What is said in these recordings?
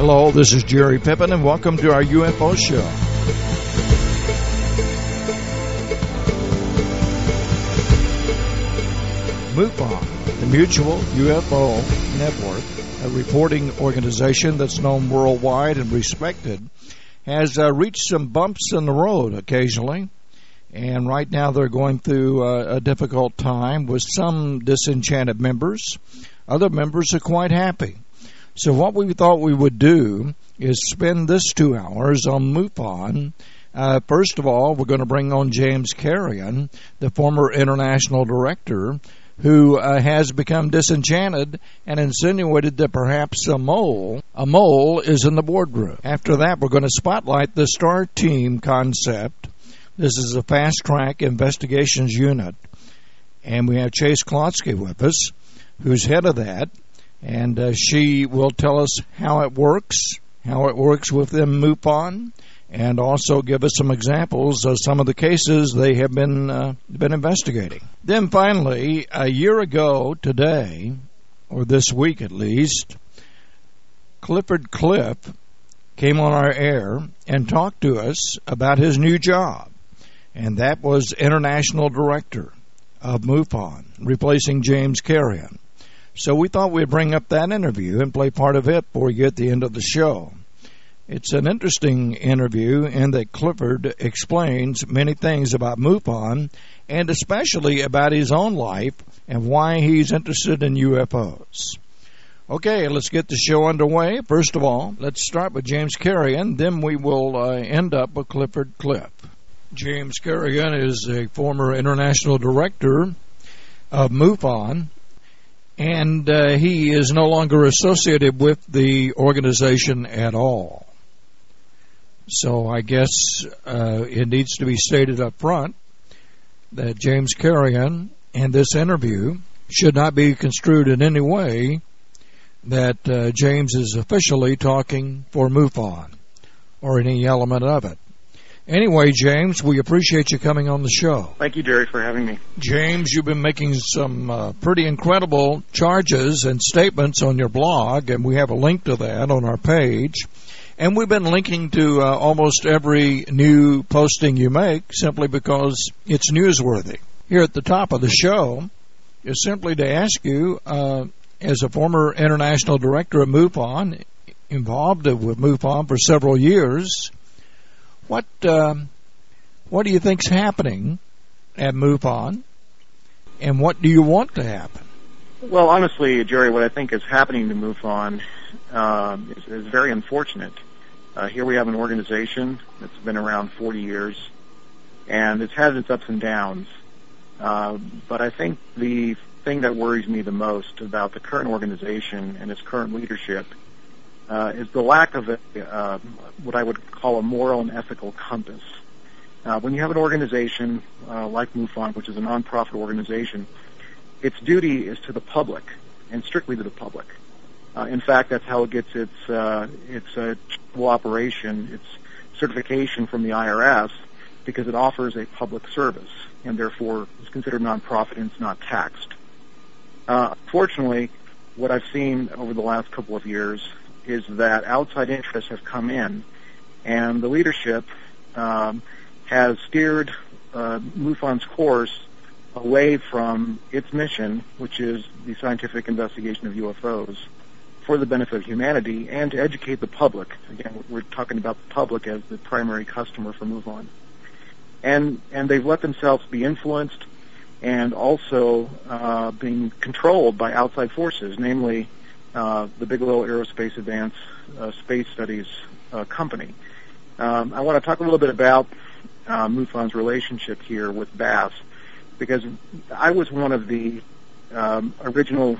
Hello, this is Jerry Pippin, and welcome to our UFO show. MUFON, the Mutual UFO Network, a reporting organization that's known worldwide and respected, has reached some bumps in the road occasionally. And right now they're going through a difficult time with some disenchanted members. Other members are quite happy. So what we thought we would do is spend this 2 hours on MUFON. First of all, we're going to bring on James Carrion, the former international director, who has become disenchanted and insinuated that perhaps a mole is in the boardroom. After that, we're going to spotlight the STAR Team concept. This is a fast-track investigations unit, and we have Chase Klodsky with us, who's head of that, and she will tell us how it works within MUFON, and also give us some examples of some of the cases they have been investigating. Then finally, a year ago today, or this week at least, Clifford Cliff came on our air and talked to us about his new job. And that was International Director of MUFON, replacing James Carrion. So we thought we'd bring up that interview and play part of it before we get to the end of the show. It's an interesting interview in that Clifford explains many things about MUFON and especially about his own life and why he's interested in UFOs. Okay, let's get the show underway. First of all, let's start with James Carrion, then we will end up with Clifford Cliff. James Carrion is a former international director of MUFON, and he is no longer associated with the organization at all. So I guess it needs to be stated up front that James Carrion and this interview should not be construed in any way that James is officially talking for MUFON or any element of it. Anyway, James, we appreciate you coming on the show. Thank you, Jerry, for having me. James, you've been making some pretty incredible charges and statements on your blog, and we have a link to that on our page. And we've been linking to almost every new posting you make simply because it's newsworthy. Here at the top of the show is simply to ask you, as a former international director of MUFON, involved with MUFON for several years, what do you think's happening at MUFON, and what do you want to happen? Well, honestly, Jerry, what I think is happening to MUFON is very unfortunate. Here we have an organization that's been around 40 years, and it's had its ups and downs. But I think the thing that worries me the most about the current organization and its current leadership is the lack of what I would call a moral and ethical compass. When you have an organization like MUFON, which is a nonprofit organization, its duty is to the public, and strictly to the public. In fact, that's how it gets its operation, its certification from the IRS, because it offers a public service, and therefore is considered nonprofit and it's not taxed. Fortunately, what I've seen over the last couple of years is that outside interests have come in, and the leadership has steered MUFON's course away from its mission, which is the scientific investigation of UFOs for the benefit of humanity and to educate the public. Again, we're talking about the public as the primary customer for MUFON. And they've let themselves be influenced and also being controlled by outside forces, namely the Bigelow Aerospace Advanced Space Studies company. I want to talk a little bit about MUFON's relationship here with BAASS, because I was one of the original,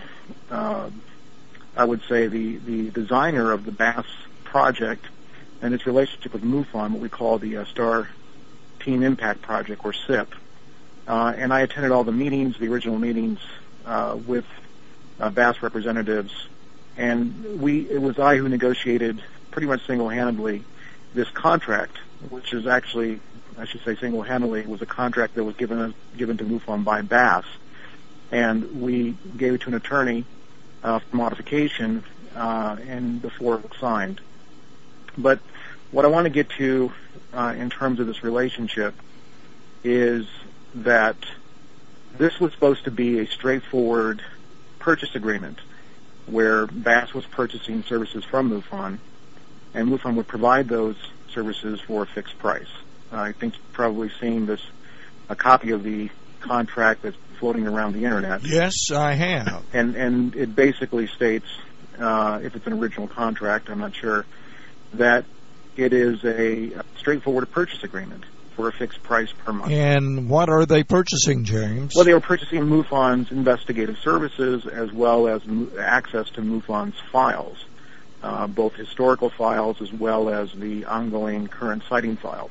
I would say, the designer of the BAASS project and its relationship with MUFON, what we call the STAR Team Impact Project, or SIP. And I attended all the meetings, the original meetings with BAASS representatives, and it was I who negotiated pretty much single-handedly this contract, which is actually, I should say single-handedly, was a contract that was given to MUFON by BAASS, and we gave it to an attorney for modification, and before it was signed. But what I want to get to in terms of this relationship is that this was supposed to be a straightforward purchase agreement where Bass was purchasing services from MUFON, and MUFON would provide those services for a fixed price. I think you've probably seen a copy of the contract that's floating around the internet. Yes, I have. And it basically states, if it's an original contract, I'm not sure, that it is a straightforward purchase agreement for a fixed price per month. And what are they purchasing, James? Well, they were purchasing MUFON's investigative services as well as access to MUFON's files, both historical files as well as the ongoing current sighting files.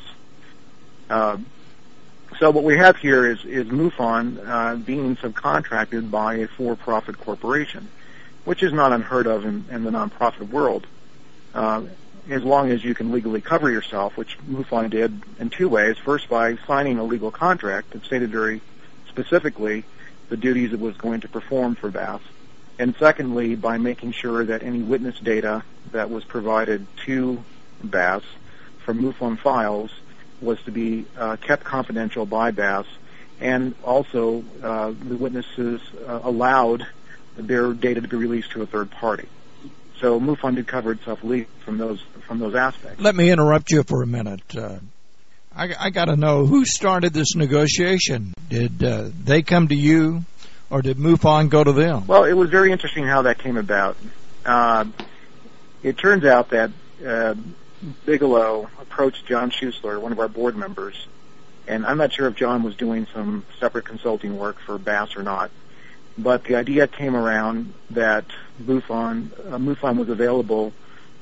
So what we have here is MUFON being subcontracted by a for-profit corporation, which is not unheard of in the nonprofit world. As long as you can legally cover yourself, which MUFON did in two ways. First, by signing a legal contract that stated very specifically the duties it was going to perform for Bass. And secondly, by making sure that any witness data that was provided to Bass from MUFON files was to be kept confidential by Bass, and also the witnesses allowed their data to be released to a third party. So MUFON did cover itself legally from those aspects. Let me interrupt you for a minute. I got to know, who started this negotiation? Did they come to you, or did MUFON go to them? Well, it was very interesting how that came about. It turns out that Bigelow approached John Schuessler, one of our board members, and I'm not sure if John was doing some separate consulting work for Bass or not, but the idea came around that MUFON was available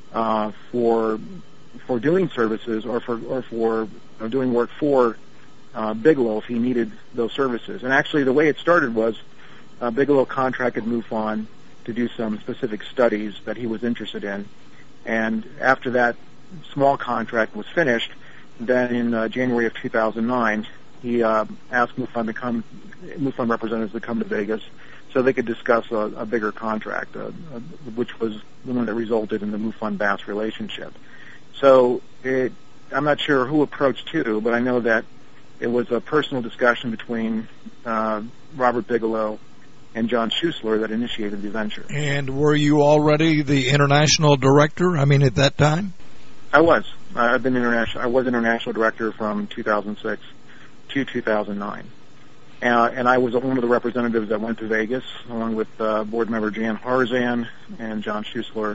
for doing services or for doing work for Bigelow if he needed those services. And actually, the way it started was Bigelow contracted MUFON to do some specific studies that he was interested in, and after that small contract was finished, then in January of 2009, he asked MUFON representatives to come to Vegas so they could discuss a bigger contract, which was the one that resulted in the MUFON-Bass relationship. So I'm not sure who approached who, but I know that it was a personal discussion between Robert Bigelow and John Schuessler that initiated the venture. And were you already the international director, at that time? I was. I was international director from 2006 to 2009. And I was one of the representatives that went to Vegas, along with board member Jan Harzan and John Schuessler.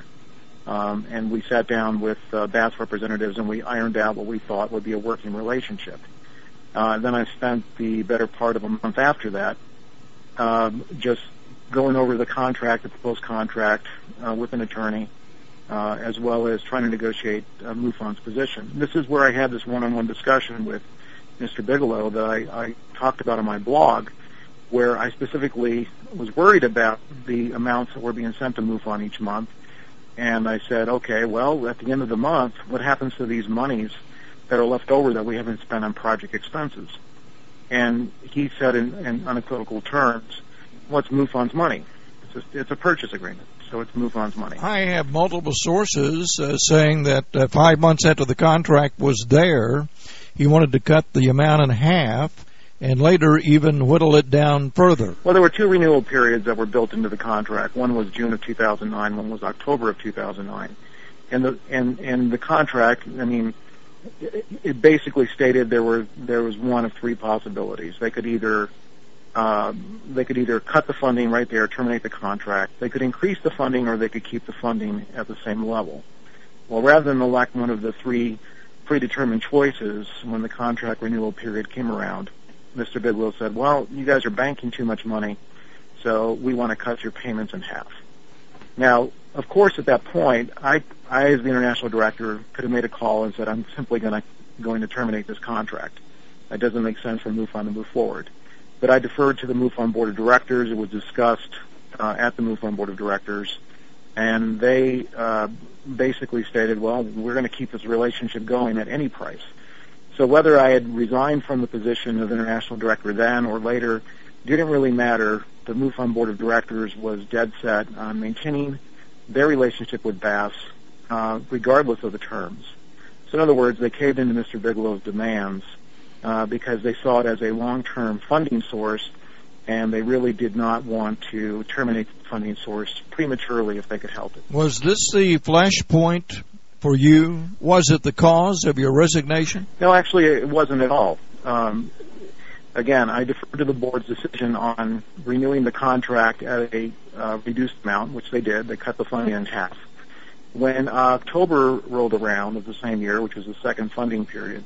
And we sat down with Bass representatives, and we ironed out what we thought would be a working relationship. Then I spent the better part of a month after that just going over the contract, the proposed contract, with an attorney, as well as trying to negotiate MUFON's position. This is where I had this one-on-one discussion with Mr. Bigelow that I talked about on my blog, where I specifically was worried about the amounts that were being sent to MUFON each month. And I said, okay, well, at the end of the month, what happens to these monies that are left over that we haven't spent on project expenses? And he said in unequivocal terms, what's MUFON's money? It's a purchase agreement, so it's MUFON's money. I have multiple sources saying that 5 months after the contract was there, he wanted to cut the amount in half and later even whittle it down further. Well, there were two renewal periods that were built into the contract. One was June of 2009, one was October of 2009. And the contract, it basically stated there was one of three possibilities. They could either cut the funding right there, terminate the contract. They could increase the funding, or they could keep the funding at the same level. Well, rather than elect one of the three predetermined choices, when the contract renewal period came around, Mr. Bigelow said, well, you guys are banking too much money, so we want to cut your payments in half. Now, of course, at that point, I as the international director, could have made a call and said, I'm simply going to terminate this contract. It doesn't make sense for MUFON to move forward. But I deferred to the MUFON Board of Directors. It was discussed at the MUFON Board of Directors, and they basically stated, well, we're going to keep this relationship going at any price. So whether I had resigned from the position of international director then or later didn't really matter. The MUFON Board of Directors was dead set on maintaining their relationship with Bass regardless of the terms. So in other words, they caved into Mr. Bigelow's demands because they saw it as a long-term funding source, and they really did not want to terminate the funding source prematurely if they could help it. Was this the flashpoint for you? Was it the cause of your resignation? No, actually, it wasn't at all. Again, I defer to the board's decision on renewing the contract at a reduced amount, which they did. They cut the funding in half. When October rolled around of the same year, which was the second funding period,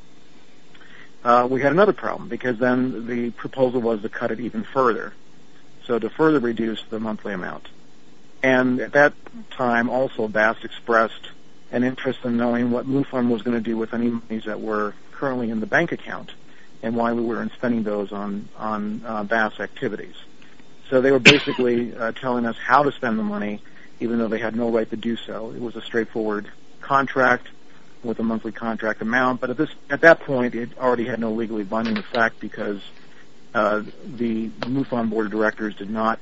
we had another problem because then the proposal was to cut it even further, so to further reduce the monthly amount. And at that time, also, Bass expressed an interest in knowing what MUFON was going to do with any monies that were currently in the bank account and why we weren't spending those on Bass activities. So they were basically telling us how to spend the money, even though they had no right to do so. It was a straightforward contract with a monthly contract amount, but at that point, it already had no legally binding effect because the MUFON board of directors did not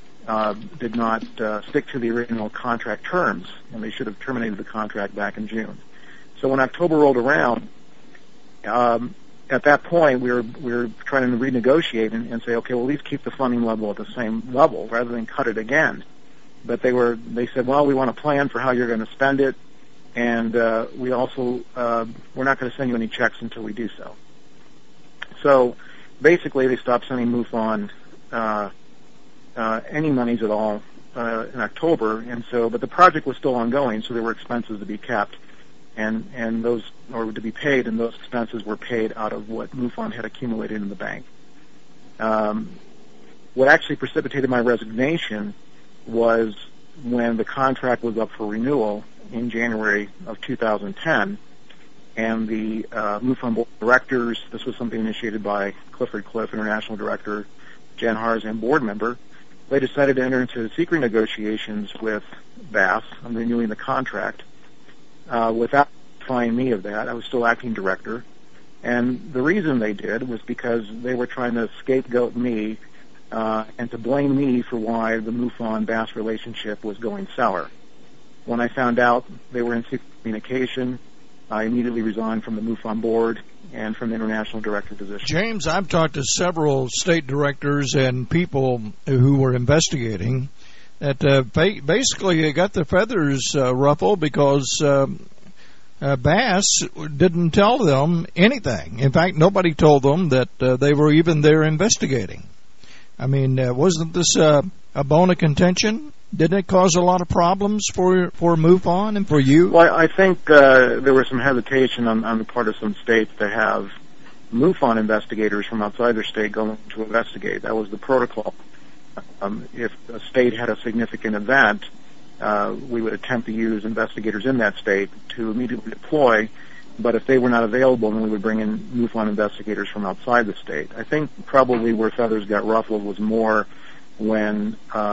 stick to the original contract terms, and they should have terminated the contract back in June. So when October rolled around, at that point, we were trying to renegotiate and say, okay, well, at least keep the funding level at the same level rather than cut it again. But they said, well, we want a plan for how you're going to spend it, and we also we're not going to send you any checks until we do so. So basically, they stopped sending MUFON any monies at all in October, and so but the project was still ongoing, so there were expenses to be kept, and those or to be paid, and those expenses were paid out of what MUFON had accumulated in the bank. What actually precipitated my resignation was when the contract was up for renewal in January of 2010, and the MUFON board of directors, this was something initiated by Clifford Cliff, international director, Jen Harzan, board member, they decided to enter into secret negotiations with Bass on renewing the contract without notifying me of that. I was still acting director, and the reason they did was because they were trying to scapegoat me and to blame me for why the MUFON-Bass relationship was going sour. When I found out they were in secret communication, I immediately resigned from the MUFON board and from the international director position. James, I've talked to several state directors and people who were investigating that basically got their feathers ruffled because Bass didn't tell them anything. In fact, nobody told them that they were even there investigating. I mean, wasn't this a bone of contention? Didn't it cause a lot of problems for MUFON and for you? Well, I think there was some hesitation on the part of some states to have MUFON investigators from outside their state going to investigate. That was the protocol. If a state had a significant event, we would attempt to use investigators in that state to immediately deploy, but if they were not available, then we would bring in MUFON investigators from outside the state. I think probably where feathers got ruffled was more when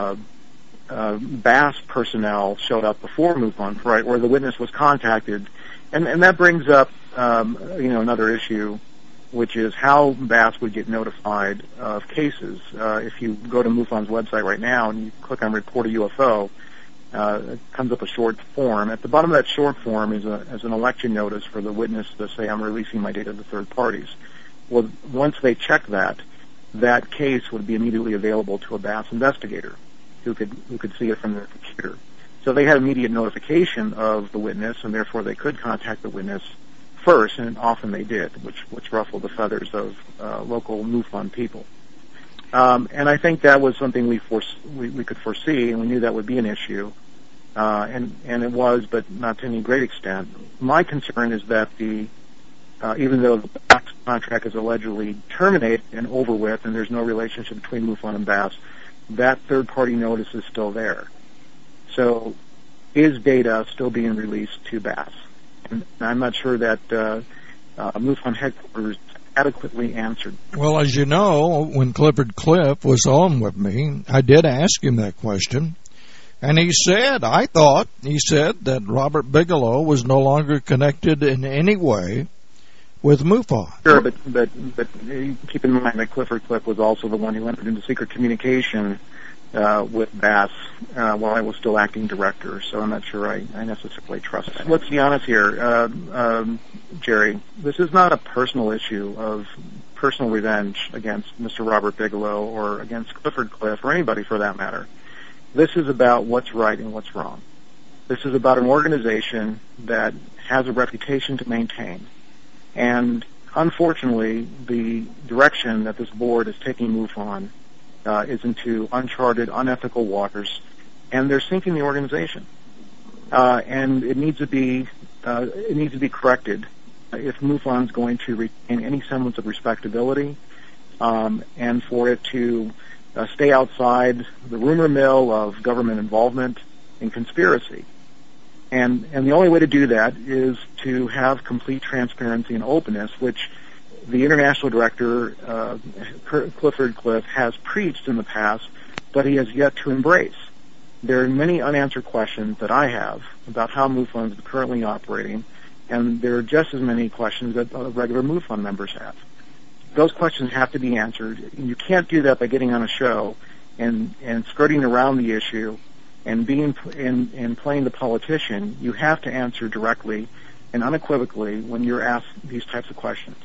Bass personnel showed up before MUFON, right, where the witness was contacted, and that brings up another issue, which is how Bass would get notified of cases. If you go to MUFON's website right now and you click on Report a UFO, it comes up a short form. At the bottom of that short form is an election notice for the witness to say, I'm releasing my data to third parties. Well, once they check that case would be immediately available to a Bass investigator who could see it from their computer. So they had immediate notification of the witness, and therefore they could contact the witness first, and often they did, which ruffled the feathers of local MUFON people. And I think that was something we could foresee, and we knew that would be an issue, and it was, but not to any great extent. My concern is that even though the Bass contract is allegedly terminated and over with, and there's no relationship between MUFON and Bass, that third-party notice is still there. So is data still being released to Bass? And I'm not sure that MUFON headquarters adequately answered. Well, as you know, when Clifford Cliff was on with me, I did ask him that question. And he said that Robert Bigelow was no longer connected in any way with MUFON. Sure, but keep in mind that Clifford Cliff was also the one who entered into secret communication with Bass while I was still acting director, so I'm not sure I necessarily trust that. Let's be honest here, Jerry. This is not a personal issue of personal revenge against Mr. Robert Bigelow or against Clifford Cliff or anybody for that matter. This is about what's right and what's wrong. This is about an organization that has a reputation to maintain. And unfortunately, the direction that this board is taking MUFON is into uncharted, unethical waters, and they're sinking the organization. And it needs to be corrected if MUFON is going to retain any semblance of respectability, and for it to stay outside the rumor mill of government involvement and conspiracy. And the only way to do that is to have complete transparency and openness, which the international director, Clifford Cliff, has preached in the past, but he has yet to embrace. There are many unanswered questions that I have about how MUFON is currently operating, and there are just as many questions that regular MUFON members have. Those questions have to be answered, and you can't do that by getting on a show and skirting around the issue and playing the politician. You have to answer directly and unequivocally when you're asked these types of questions.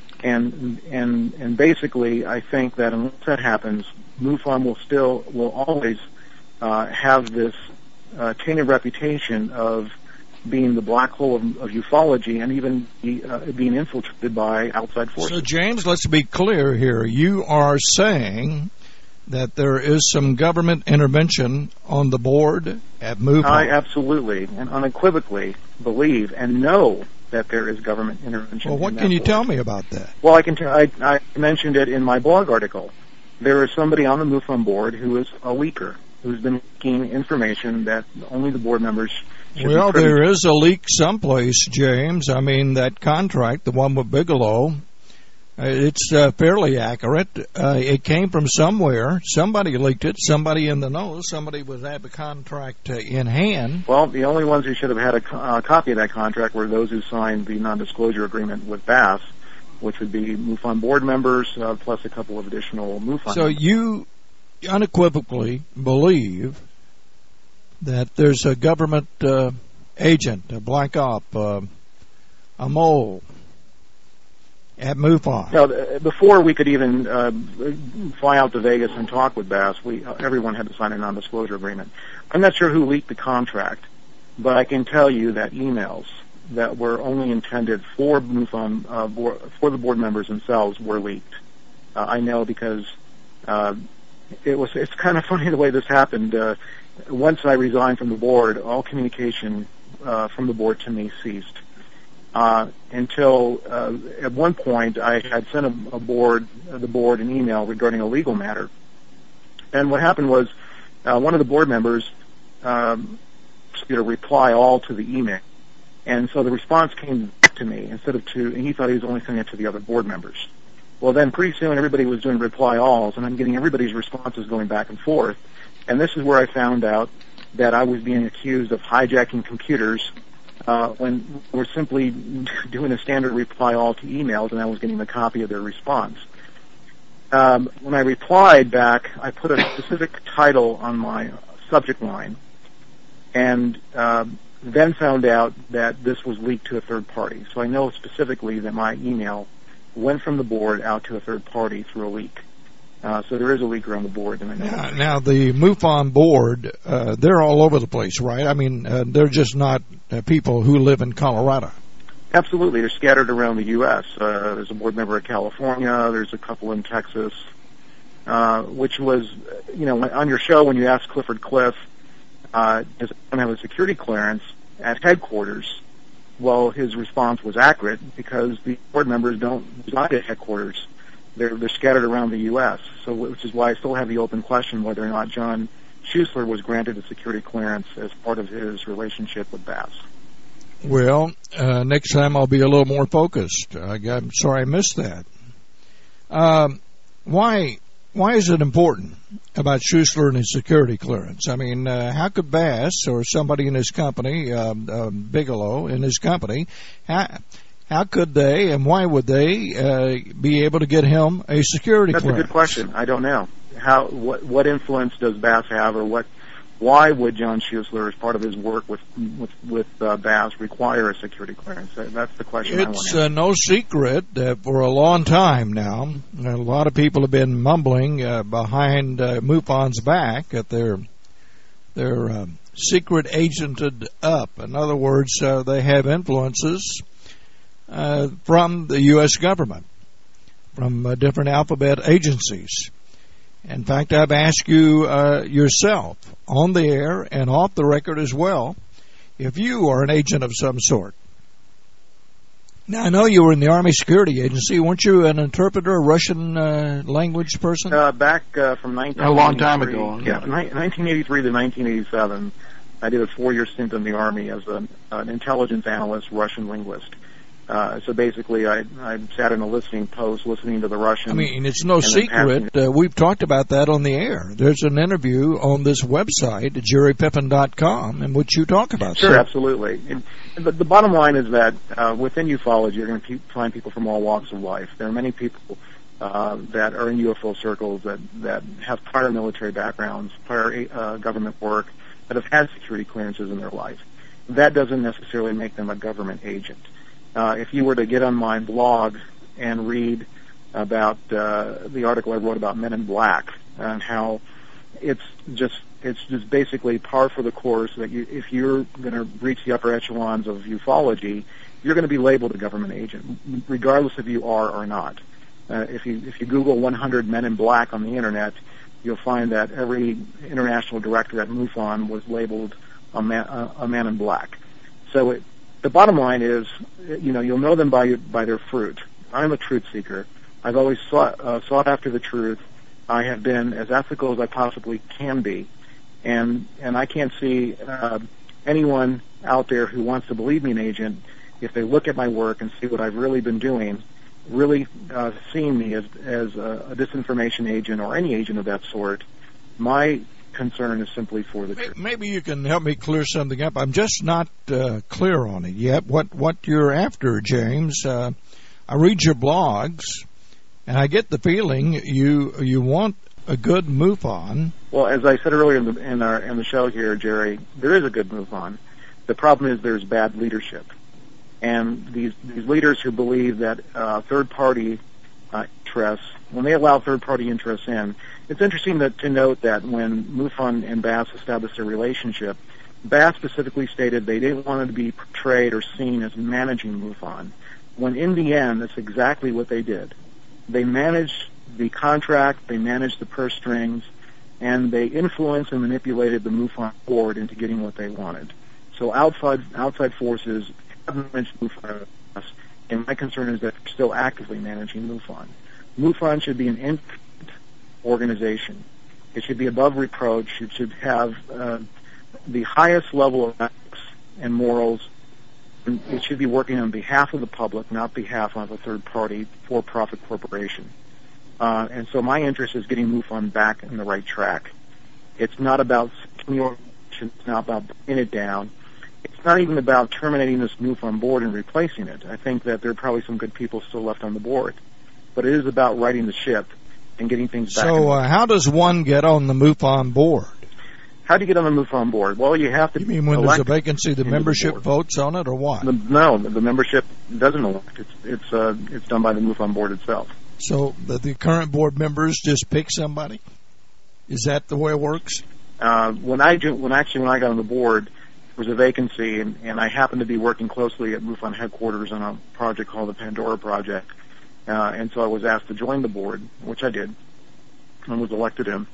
And basically, I think that unless that happens, MUFON will always have this tainted reputation of being the black hole of ufology and even being infiltrated by outside forces. So, James, let's be clear here. You are saying that there is some government intervention on the board at MUFON? I absolutely and unequivocally believe and know that there is government intervention. Well, what can you tell me about that? Well, I mentioned it in my blog article. There is somebody on the MUFON board who is a leaker, who's been leaking information that only the board members should Well, be privy there to. is a leak someplace, James. I mean, that contract, the one with Bigelow, it's fairly accurate. It came from somewhere. Somebody leaked it. Somebody in the know. Somebody was at the contract in hand. Well, the only ones who should have had a copy of that contract were those who signed the non-disclosure agreement with Bass, which would be MUFON board members, plus a couple of additional MUFON So members. you unequivocally believe that there's a government agent, a black op, a mole at MUFON. Now, before we could even fly out to Vegas and talk with Bass, everyone had to sign a non-disclosure agreement. I'm not sure who leaked the contract, but I can tell you that emails that were only intended for MUFON, for the board members themselves, were leaked. I know because it's kind of funny the way this happened. Once I resigned from the board, all communication from the board to me ceased. Until at one point I had sent the board an email regarding a legal matter. And what happened was one of the board members reply all to the email. And so the response came back to me and he thought he was only sending it to the other board members. Well, then pretty soon everybody was doing reply alls, and I'm getting everybody's responses going back and forth. And this is where I found out that I was being accused of hijacking computers when we're simply doing a standard reply all to emails, and I was getting a copy of their response. When I replied back, I put a specific title on my subject line, and then found out that this was leaked to a third party. So I know specifically that my email went from the board out to a third party through a leak. So there is a leaker on the board. And I know now, the MUFON board, they're all over the place, right? I mean, they're just not people who live in Colorado. Absolutely. They're scattered around the U.S. There's a board member in California. There's a couple in Texas, which was, on your show when you asked Clifford Cliff, does anyone have a security clearance at headquarters? Well, his response was accurate because the board members don't reside at headquarters. They're scattered around the U.S., so which is why I still have the open question whether or not John Schuessler was granted a security clearance as part of his relationship with Bass. Well, next time I'll be a little more focused. I'm sorry I missed that. Why is it important about Schuessler and his security clearance? I mean, how could Bass or somebody in his company, Bigelow in his company, how could they and why would they be able to get him a security clearance? That's a good question. I don't know. what influence does Bass have, or why would John Schuessler, as part of his work with Bass, require a security clearance? That's the question I want to ask. It's no secret that for a long time now, a lot of people have been mumbling behind MUFON's back that they're secret agented up. In other words, they have influences from the U.S. government, from different alphabet agencies. In fact, I've asked you yourself, on the air and off the record as well, if you are an agent of some sort. Now, I know you were in the Army Security Agency. Weren't you an interpreter, a Russian language person? Back from 1983. A long time ago. Yeah, 1983 to 1987, I did a 4-year stint in the Army as an intelligence analyst, Russian linguist. So basically, I sat in a listening post, listening to the Russian. I mean, it's no secret. We've talked about that on the air. There's an interview on this website, jerrypippin.com, in which you talk about Sure, that. absolutely. And the bottom line is that within ufology, you're going to find people from all walks of life. There are many people that are in UFO circles that have prior military backgrounds, prior government work, that have had security clearances in their life. That doesn't necessarily make them a government agent. If you were to get on my blog and read about the article I wrote about Men in Black and how it's just basically par for the course that if you're going to reach the upper echelons of ufology, you're going to be labeled a government agent, regardless if you are or not. If you Google 100 Men in Black on the internet, you'll find that every international director at MUFON was labeled a man in black. So the bottom line is, you'll know them by their fruit. I'm a truth seeker. I've always sought after the truth. I have been as ethical as I possibly can be, and I can't see anyone out there who wants to believe me an agent, if they look at my work and see what I've really been doing, really seeing me as a disinformation agent or any agent of that sort. My concern is simply for the truth. Maybe you can help me clear something up. I'm just not clear on it yet. What you're after, James? I read your blogs, and I get the feeling you want a good MUFON. Well, as I said earlier in the show here, Jerry, there is a good MUFON. The problem is there's bad leadership, and these leaders who believe that third-party interests, when they allow third-party interests in. It's interesting to note that when MUFON and Bass established their relationship, Bass specifically stated they didn't want to be portrayed or seen as managing MUFON, when in the end, that's exactly what they did. They managed the contract, they managed the purse strings, and they influenced and manipulated the MUFON board into getting what they wanted. So outside forces have managed MUFON, and my concern is that they're still actively managing MUFON. MUFON should be an independent organization. It should be above reproach. It should have the highest level of ethics and morals. It should be working on behalf of the public, not behalf of a third-party for-profit corporation. And so my interest is getting MUFON back in the right track. It's not about it's not about bringing it down. It's not even about terminating this MUFON board and replacing it. I think that there are probably some good people still left on the board. But it is about righting the ship and getting things back. So how does one get on the MUFON board? How do you get on the MUFON board? Well, you have to. You mean when there's a vacancy, the membership votes on it, or what? No, the membership doesn't elect. It's done by the MUFON board itself. So the current board members just pick somebody? Is that the way it works? When I got on the board, there was a vacancy, and I happened to be working closely at MUFON headquarters on a project called the Pandora Project. And so I was asked to join the board, which I did, and was elected in.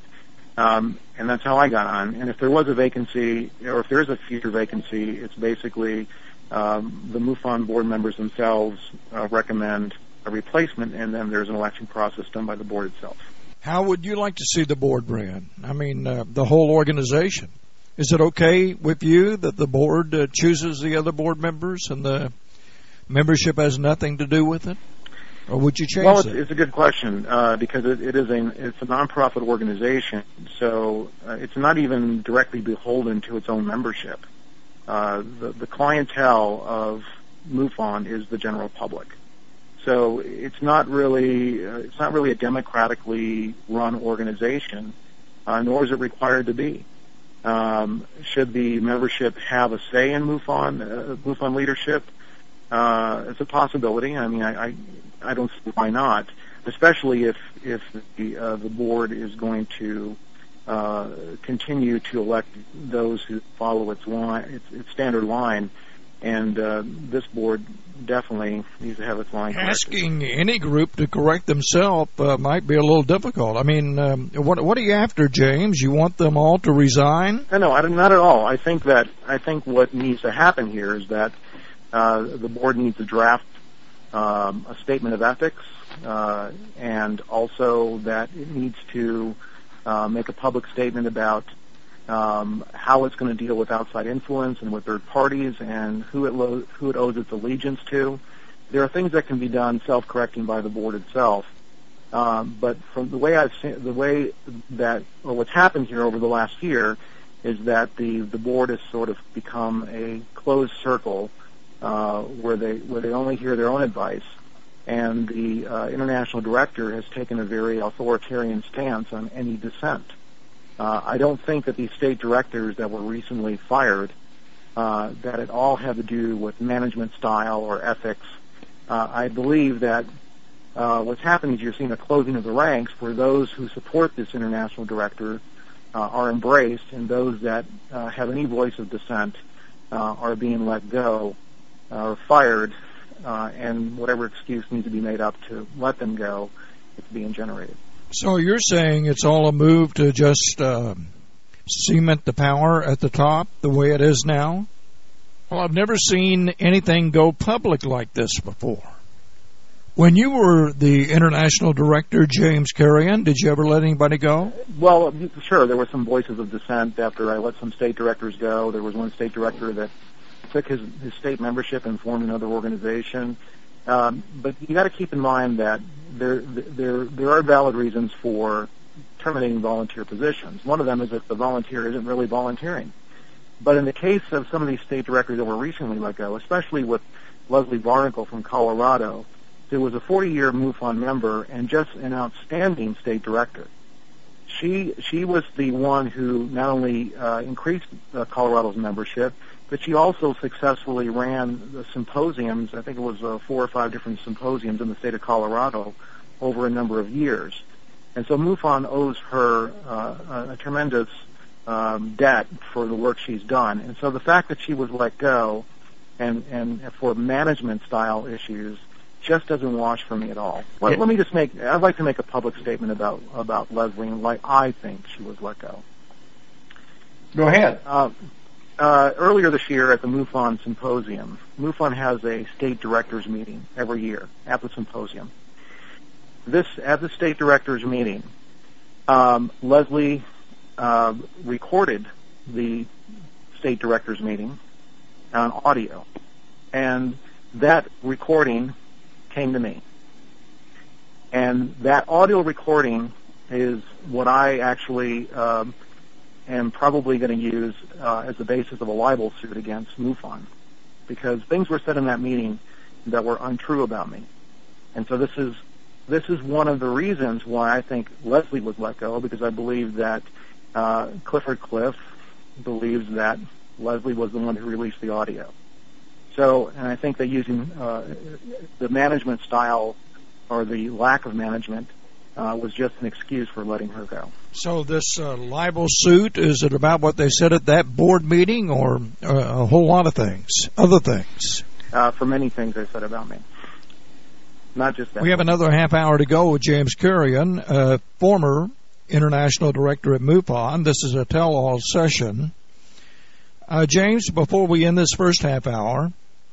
And that's how I got on. And if there was a vacancy, or if there is a future vacancy, it's basically the MUFON board members themselves recommend a replacement, and then there's an election process done by the board itself. How would you like to see the board ran? I mean, the whole organization. Is it okay with you that the board chooses the other board members and the membership has nothing to do with it? Or would you change it? Well, it's a good question because it's a nonprofit organization, so it's not even directly beholden to its own membership. The clientele of MUFON is the general public. So it's not really a democratically run organization, nor is it required to be. Should the membership have a say in MUFON leadership? It's a possibility. I mean, I don't see why not, especially if the board is going to continue to elect those who follow its standard line, and this board definitely needs to have its line corrected. Asking any group to correct themselves might be a little difficult. I mean, what are you after, James? You want them all to resign? No, not at all. I think what needs to happen here is that the board needs to draft a statement of ethics, and also that it needs to make a public statement about how it's going to deal with outside influence and with third parties and who it owes its allegiance to. There are things that can be done self-correcting by the board itself, but from the way what's happened here over the last year is that the board has sort of become a closed circle where they only hear their own advice, and the international director has taken a very authoritarian stance on any dissent. I don't think that these state directors that were recently fired, that it all had to do with management style or ethics. I believe that what's happening is you're seeing a closing of the ranks where those who support this international director are embraced, and those that have any voice of dissent are being let go or fired, and whatever excuse needs to be made up to let them go, it's being generated. So you're saying it's all a move to just cement the power at the top the way it is now? Well, I've never seen anything go public like this before. When you were the international director, James Carrion, did you ever let anybody go? Well, sure. There were some voices of dissent after I let some state directors go. There was one state director that took his state membership and formed another organization. But you got to keep in mind that there are valid reasons for terminating volunteer positions. One of them is that the volunteer isn't really volunteering. But in the case of some of these state directors that were recently let go, especially with Leslie Barnacle from Colorado, who was a 40-year MUFON member and just an outstanding state director. She was the one who not only increased Colorado's membership, but she also successfully ran the symposiums. I think it was 4 or 5 different symposiums in the state of Colorado over a number of years. And so MUFON owes her a tremendous debt for the work she's done. And so the fact that she was let go and for management style issues just doesn't wash for me at all. I'd like to make a public statement about Leslie and why I think she was let go. Go ahead. Earlier this year at the MUFON Symposium, MUFON has a state directors meeting every year at the symposium. At the state directors meeting, Leslie recorded the state directors meeting on audio, and that recording came to me. And that audio recording is what I actually am probably going to use as the basis of a libel suit against MUFON, because things were said in that meeting that were untrue about me. And so this is one of the reasons why I think Leslie was let go, because I believe that Clifford Cliff believes that Leslie was the one who released the audio. So, and I think that using the management style or the lack of management was just an excuse for letting her go. So this libel suit, is it about what they said at that board meeting, or a whole lot of things, other things? For many things they said about me. Not just that. We have another half hour to go with James Carrion, former international director at MUFON. This is a tell-all session. James, before we end this first half hour,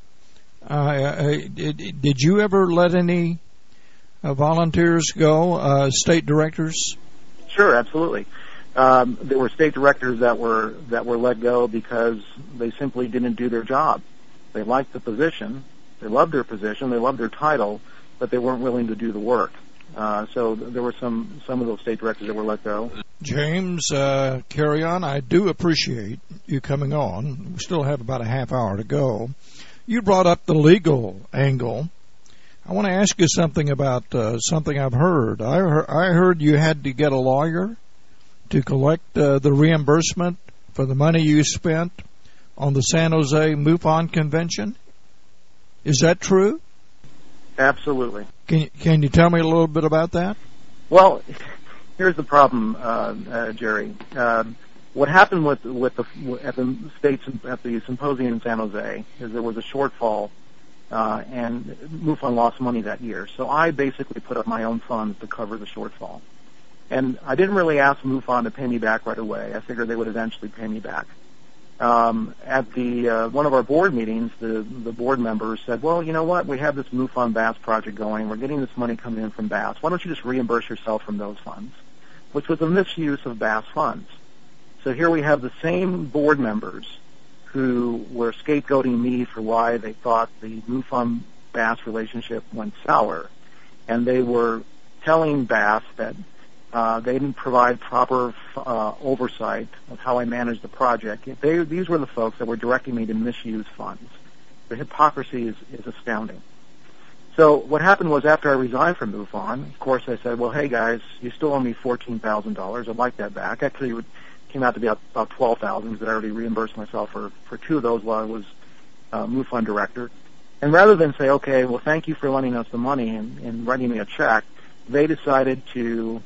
did you ever let any volunteers go, state directors? Sure, absolutely. There were state directors that were let go because they simply didn't do their job. They liked the position, they loved their position, they loved their title, but they weren't willing to do the work. So there were some of those state directors that were let go. James Carrion, I do appreciate you coming on. We still have about a half hour to go. You brought up the legal angle I want to ask you something about something I've heard. I heard you had to get a lawyer to collect the reimbursement for the money you spent on the San Jose MUFON convention. Is that true? Absolutely. Can you tell me a little bit about that? Well, here's the problem, Jerry. What happened at the symposium in San Jose is there was a shortfall, and MUFON lost money that year. So I basically put up my own funds to cover the shortfall. And I didn't really ask MUFON to pay me back right away. I figured they would eventually pay me back. At the one of our board meetings, the board members said, well, you know what? We have this MUFON Bass project going. We're getting this money coming in from Bass. Why don't you just reimburse yourself from those funds? Which was a misuse of Bass funds. So here we have the same board members who were scapegoating me for why they thought the MUFON Bass relationship went sour. And they were telling Bass that they didn't provide proper oversight of how I managed the project. These were the folks that were directing me to misuse funds. The hypocrisy is astounding. So what happened was after I resigned from MUFON, of course I said, well, hey guys, you still owe me $14,000. I'd like that back. Actually, it came out to be about $12,000 because I already reimbursed myself for two of those while I was MUFON director. And rather than say, okay, well, thank you for lending us the money and writing me a check, they decided to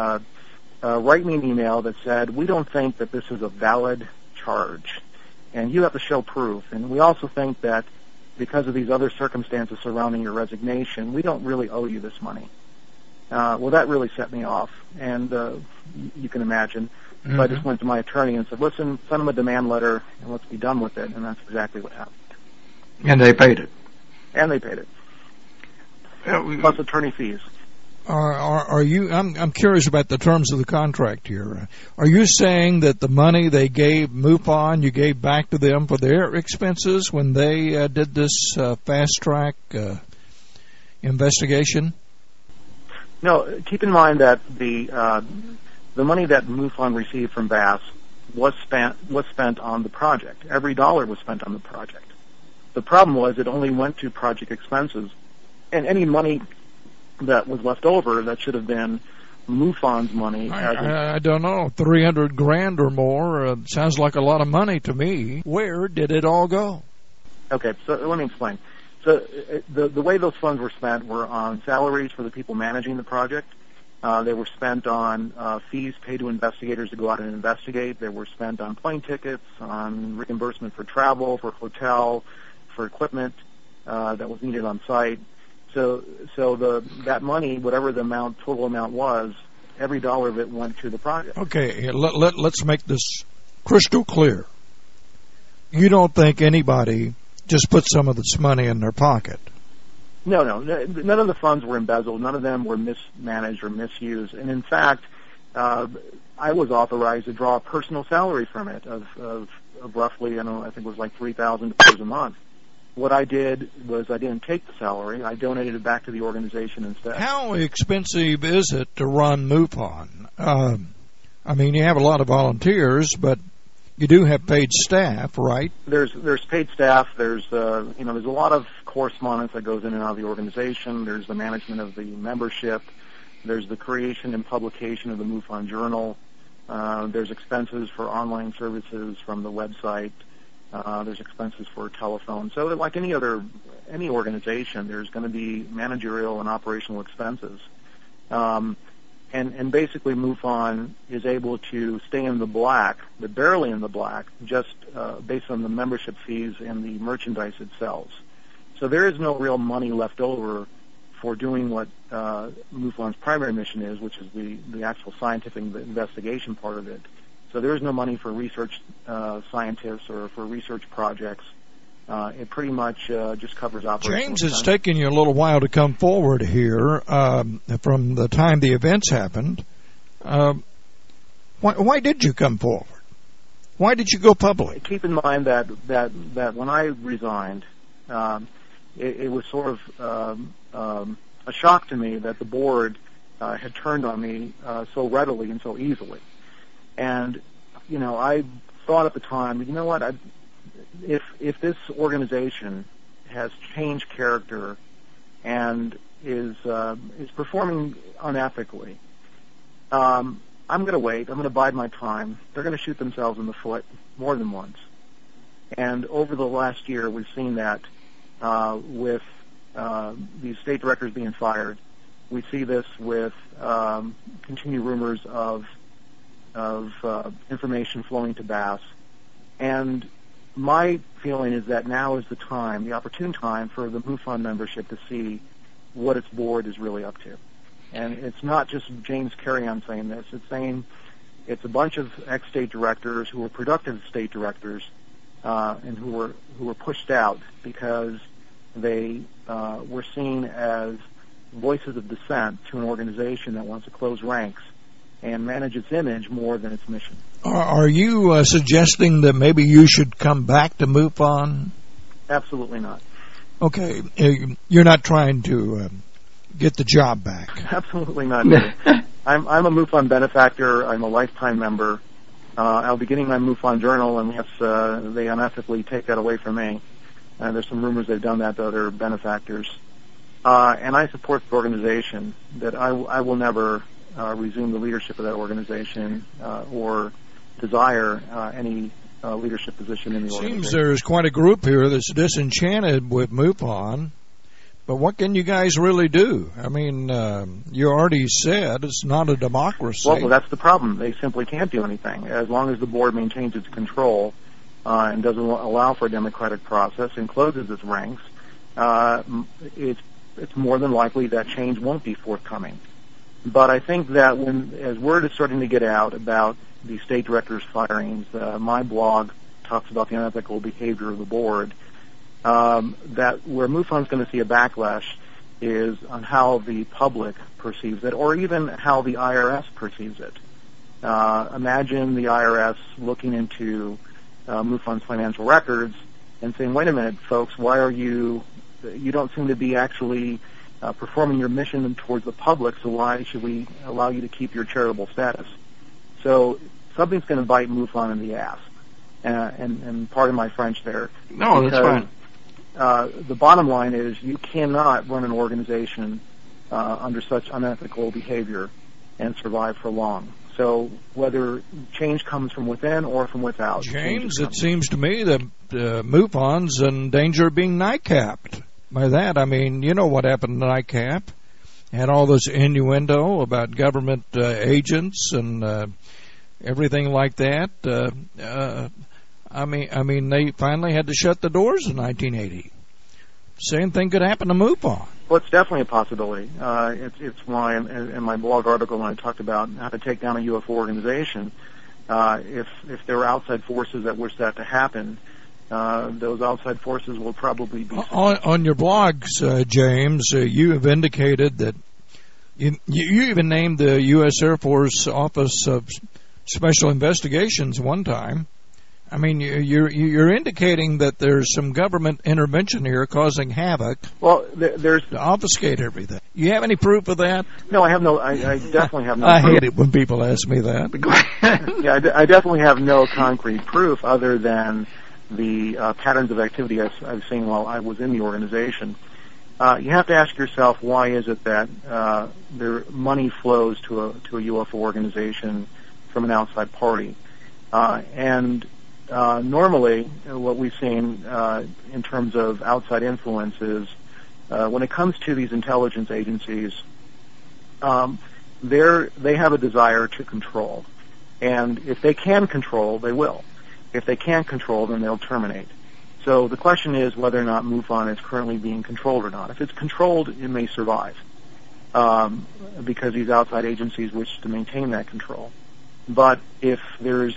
write me an email that said, we don't think that this is a valid charge, and you have to show proof. And we also think that because of these other circumstances surrounding your resignation, we don't really owe you this money. Well, that really set me off, and you can imagine. Mm-hmm. So I just went to my attorney and said, listen, send them a demand letter, and let's be done with it, and that's exactly what happened. And they paid it. And they paid it. Plus attorney fees. Are you? I'm curious about the terms of the contract here. Are you saying that the money they gave MUFON, you gave back to them for their expenses when they did this fast track investigation? No. Keep in mind that the money that MUFON received from Bass was spent on the project. Every dollar was spent on the project. The problem was it only went to project expenses, and any money that was left over that should have been MUFON's money. I don't know, $300,000 or more sounds like a lot of money to me. Where did it all go? Okay, so let me explain. So the way those funds were spent were on salaries for the people managing the project. They were spent on fees paid to investigators to go out and investigate. They were spent on plane tickets, on reimbursement for travel, for hotel, for equipment that was needed on site. So that money, whatever the total amount was, every dollar of it went to the project. Okay, let's make this crystal clear. You don't think anybody just put some of this money in their pocket? No. None of the funds were embezzled. None of them were mismanaged or misused. And in fact, I was authorized to draw a personal salary from it of roughly, I think it was like $3,000 a month. What I did was I didn't take the salary. I donated it back to the organization instead. How expensive is it to run MUFON? I mean, you have a lot of volunteers, but you do have paid staff, right? There's paid staff. There's there's a lot of correspondence that goes in and out of the organization. There's the management of the membership. There's the creation and publication of the MUFON Journal. There's expenses for online services from the website. There's expenses for telephone. So like any organization, there's going to be managerial and operational expenses. And basically MUFON is able to stay in the black, but barely in the black, just based on the membership fees and the merchandise it sells. So there is no real money left over for doing what MUFON's primary mission is, which is the actual scientific investigation part of it. So there is no money for research scientists or for research projects. It pretty much just covers operations. James, it's taken you a little while to come forward here from the time the events happened. Why did you come forward? Why did you go public? Keep in mind that when I resigned, it was sort of a shock to me that the board had turned on me so readily and so easily. And, I thought at the time, you know what, if this organization has changed character and is performing unethically. I'm going to wait. I'm going to bide my time. They're going to shoot themselves in the foot more than once. And over the last year, we've seen that with these state directors being fired. We see this with continued rumors of information flowing to Bass. And my feeling is that now is the time, the opportune time, for the MUFON membership to see what its board is really up to. And it's not just James Carrion saying this. It's saying it's a bunch of ex-state directors who were productive state directors and who were pushed out because they were seen as voices of dissent to an organization that wants to close ranks and manage its image more than its mission. Are you suggesting that maybe you should come back to MUFON? Absolutely not. Okay, you're not trying to get the job back. Absolutely not. I'm a MUFON benefactor. I'm a lifetime member. I'll be getting my MUFON journal unless they unethically take that away from me. There's some rumors they've done that to other benefactors. And I support the organization, that I will never resume the leadership of that organization or desire any leadership position in the organization. Seems there's quite a group here that's disenchanted with MUFON, but what can you guys really do? I mean, you already said it's not a democracy. Well, that's the problem. They simply can't do anything. As long as the board maintains its control and doesn't allow for a democratic process and closes its ranks, it's more than likely that change won't be forthcoming. But I think that as word is starting to get out about the state directors' firings, my blog talks about the unethical behavior of the board, that where MUFON's going to see a backlash is on how the public perceives it, or even how the IRS perceives it. Imagine the IRS looking into MUFON's financial records and saying, wait a minute, folks, why are you don't seem to be actually performing your mission towards the public, so why should we allow you to keep your charitable status? So something's going to bite MUFON in the ass. And pardon my French there. No, that's fine. The bottom line is you cannot run an organization under such unethical behavior and survive for long. So whether change comes from within or from without. James, it seems to me that MUFON's in danger of being NICAP'd. By that, I mean, you know what happened to NICAP. Had all this innuendo about government agents and everything like that. I mean, they finally had to shut the doors in 1980. Same thing could happen to MUFON. Well, it's definitely a possibility. It's why in my blog article when I talked about how to take down a UFO organization, if there are outside forces that wish that to happen, those outside forces will probably be... On your blogs, James, you have indicated that you even named the U.S. Air Force Office of Special Investigations one time. I mean, you're indicating that there's some government intervention here causing havoc. Well, there's to obfuscate everything. You have any proof of that? No, I have no. I definitely have no. I proof. hate it when people ask me that. Yeah, I definitely have no concrete proof other than the patterns of activity I've seen while I was in the organization. You have to ask yourself, why is it that their money flows to a UFO organization from an outside party? Normally, what we've seen in terms of outside influence is when it comes to these intelligence agencies, they have a desire to control. And if they can control, they will. If they can't control, then they'll terminate. So the question is whether or not MUFON is currently being controlled or not. If it's controlled, it may survive because these outside agencies wish to maintain that control. But if there's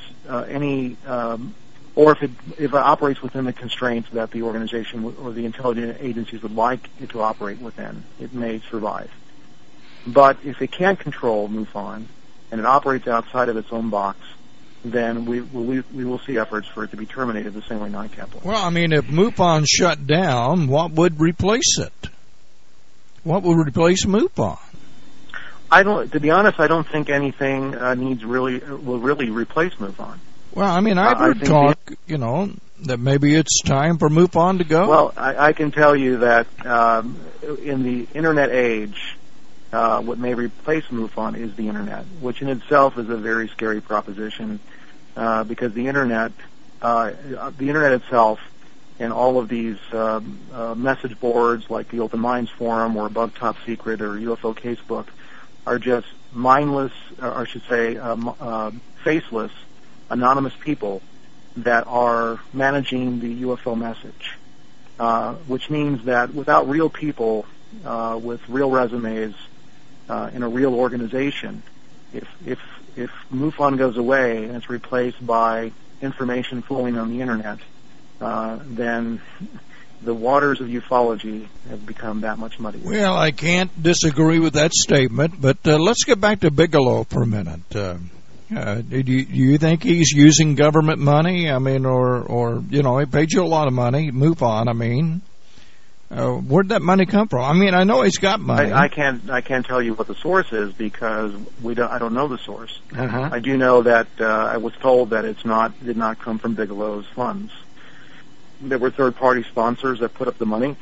or if it operates within the constraints that the organization or the intelligence agencies would like it to operate within, it may survive. But if it can't control MUFON and it operates outside of its own box, then we will see efforts for it to be terminated the same way NICAP will. Well, I mean, if MUFON shut down, what would replace it? What would replace MUFON? To be honest, I don't think anything will really replace MUFON. Well, I mean, I've heard talk, that maybe it's time for MUFON to go. Well, I can tell you that in the Internet age, what may replace MUFON is the Internet, which in itself is a very scary proposition because the Internet itself and all of these message boards like the Open Minds Forum or Above Top Secret or UFO Casebook are just mindless, or I should say faceless, anonymous people that are managing the UFO message, which means that without real people with real resumes in a real organization, if MUFON goes away and it's replaced by information flowing on the Internet, then the waters of ufology have become that much muddier. Well, I can't disagree with that statement, but let's get back to Bigelow for a minute. Do you think he's using government money? I mean, or he paid you a lot of money, MUFON, I mean. Where'd that money come from? I mean, I know he's got money. I can't tell you what the source is because I don't know the source. Uh-huh. I do know that I was told that did not come from Bigelow's funds. There were third-party sponsors that put up the money,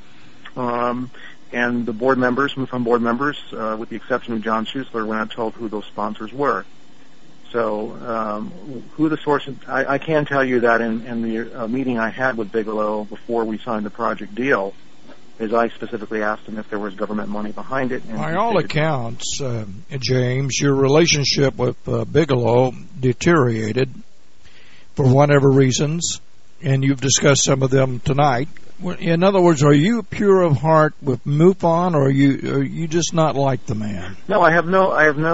and the board members, MUFON board members, with the exception of John Schuessler, were not told who those sponsors were. So who the source is, I can tell you that in the meeting I had with Bigelow before we signed the project deal, is I specifically asked him if there was government money behind it. And by all accounts, James, your relationship with Bigelow deteriorated for whatever reasons, and you've discussed some of them tonight. In other words, are you pure of heart with MUFON, or are you just not like the man? No, I have no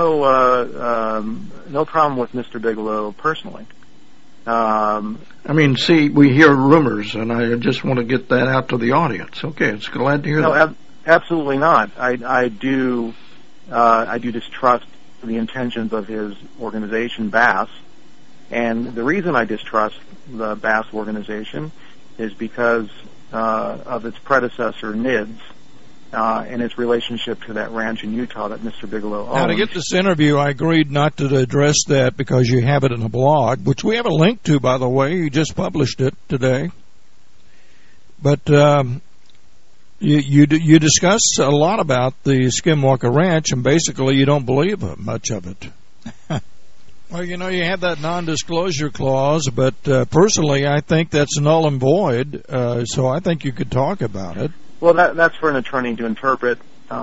problem with Mr. Bigelow personally. I mean, see, we hear rumors, and I just want to get that out to the audience. Okay, it's glad to hear that. No, absolutely not. I do distrust the intentions of his organization, BASS, and the reason I distrust the BASS organization is because of its predecessor, NIDS, and its relationship to that ranch in Utah that Mr. Bigelow owns. Now, to get this interview, I agreed not to address that because you have it in a blog, which we have a link to, by the way. You just published it today. But you discuss a lot about the Skinwalker Ranch, and basically you don't believe much of it. Well, you have that non-disclosure clause, but personally I think that's null and void, so I think you could talk about it. Well, that's for an attorney to interpret.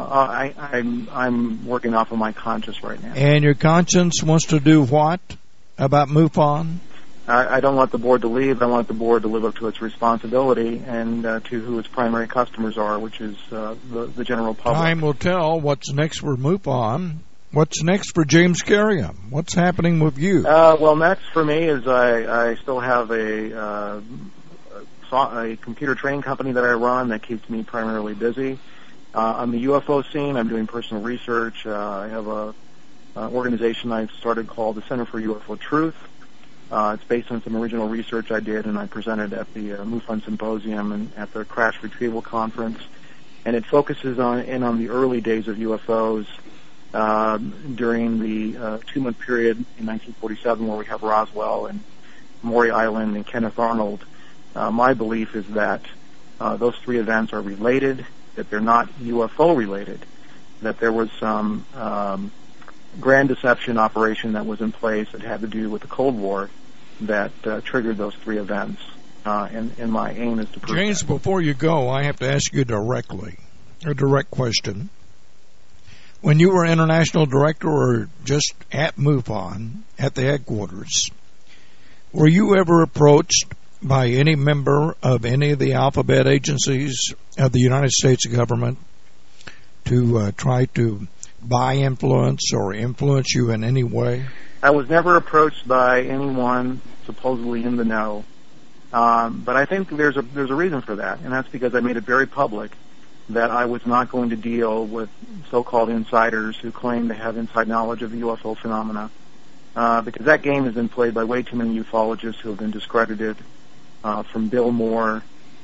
I'm working off of my conscience right now. And your conscience wants to do what about MUFON? I don't want the board to leave. I want the board to live up to its responsibility and to who its primary customers are, which is the general public. Time will tell what's next for MUFON. What's next for James Carrium? What's happening with you? Well, next for me is I still have a computer training company that I run that keeps me primarily busy. On the UFO scene, I'm doing personal research. I have an organization I've started called the Center for UFO Truth. It's based on some original research I did, and I presented at the MUFON Symposium and at the Crash Retrieval Conference. And it focuses on the early days of UFOs during the 2-month period in 1947 where we have Roswell and Maury Island and Kenneth Arnold. My belief is that those 3 events are related, that they're not UFO related, that there was some grand deception operation that was in place that had to do with the Cold War that triggered those 3 events. And my aim is to prove James, that. Before you go, I have to ask you a direct question. When you were international director or just at MUFON, at the headquarters, were you ever approached by any member of any of the alphabet agencies of the United States government to try to buy influence or influence you in any way? I was never approached by anyone supposedly in the know, but I think there's a reason for that, and that's because I made it very public that I was not going to deal with so-called insiders who claim to have inside knowledge of the UFO phenomena, because that game has been played by way too many ufologists who have been discredited, from Bill Moore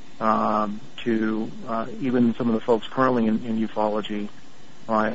to even some of the folks currently in ufology,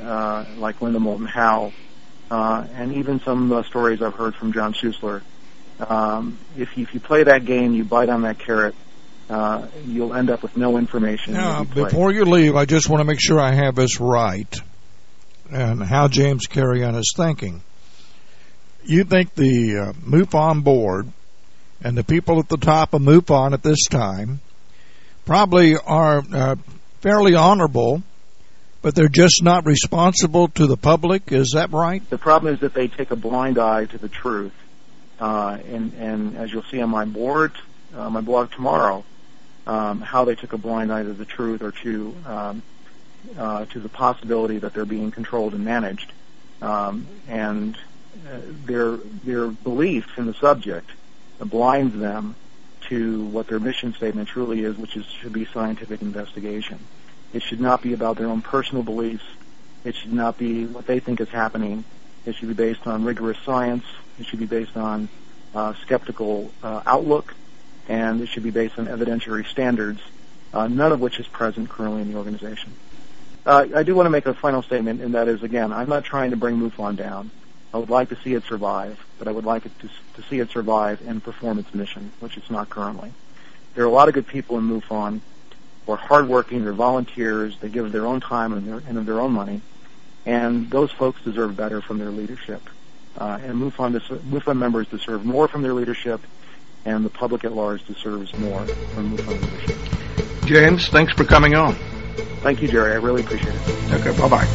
like Linda Moulton Howe, and even some stories I've heard from John Schuessler If you play that game, you bite on that carrot, you'll end up with no information. Now, before you leave, I just want to make sure I have this right and how James Carrion is thinking. You think the MUFON board and the people at the top of MUFON at this time probably are fairly honorable, but they're just not responsible to the public? Is that right? The problem is that they take a blind eye to the truth. And as you'll see on my board, my blog tomorrow, how they took a blind eye to the truth or to the possibility that they're being controlled and managed. And their belief in the subject blinds them to what their mission statement truly is, which should be scientific investigation. It should not be about their own personal beliefs. It should not be what they think is happening. It should be based on rigorous science. It should be based on skeptical outlook, and it should be based on evidentiary standards, none of which is present currently in the organization. I do want to make a final statement, and that is, again, I'm not trying to bring MUFON down. I would like to see it survive, but I would like it to see it survive and perform its mission, which it's not currently. There are a lot of good people in MUFON who are hardworking, they're volunteers, they give of their own time and of their own money, and those folks deserve better from their leadership. And MUFON members deserve more from their leadership, and the public at large deserves more from MUFON leadership. James, thanks for coming on. Thank you, Jerry. I really appreciate it. Okay, bye-bye.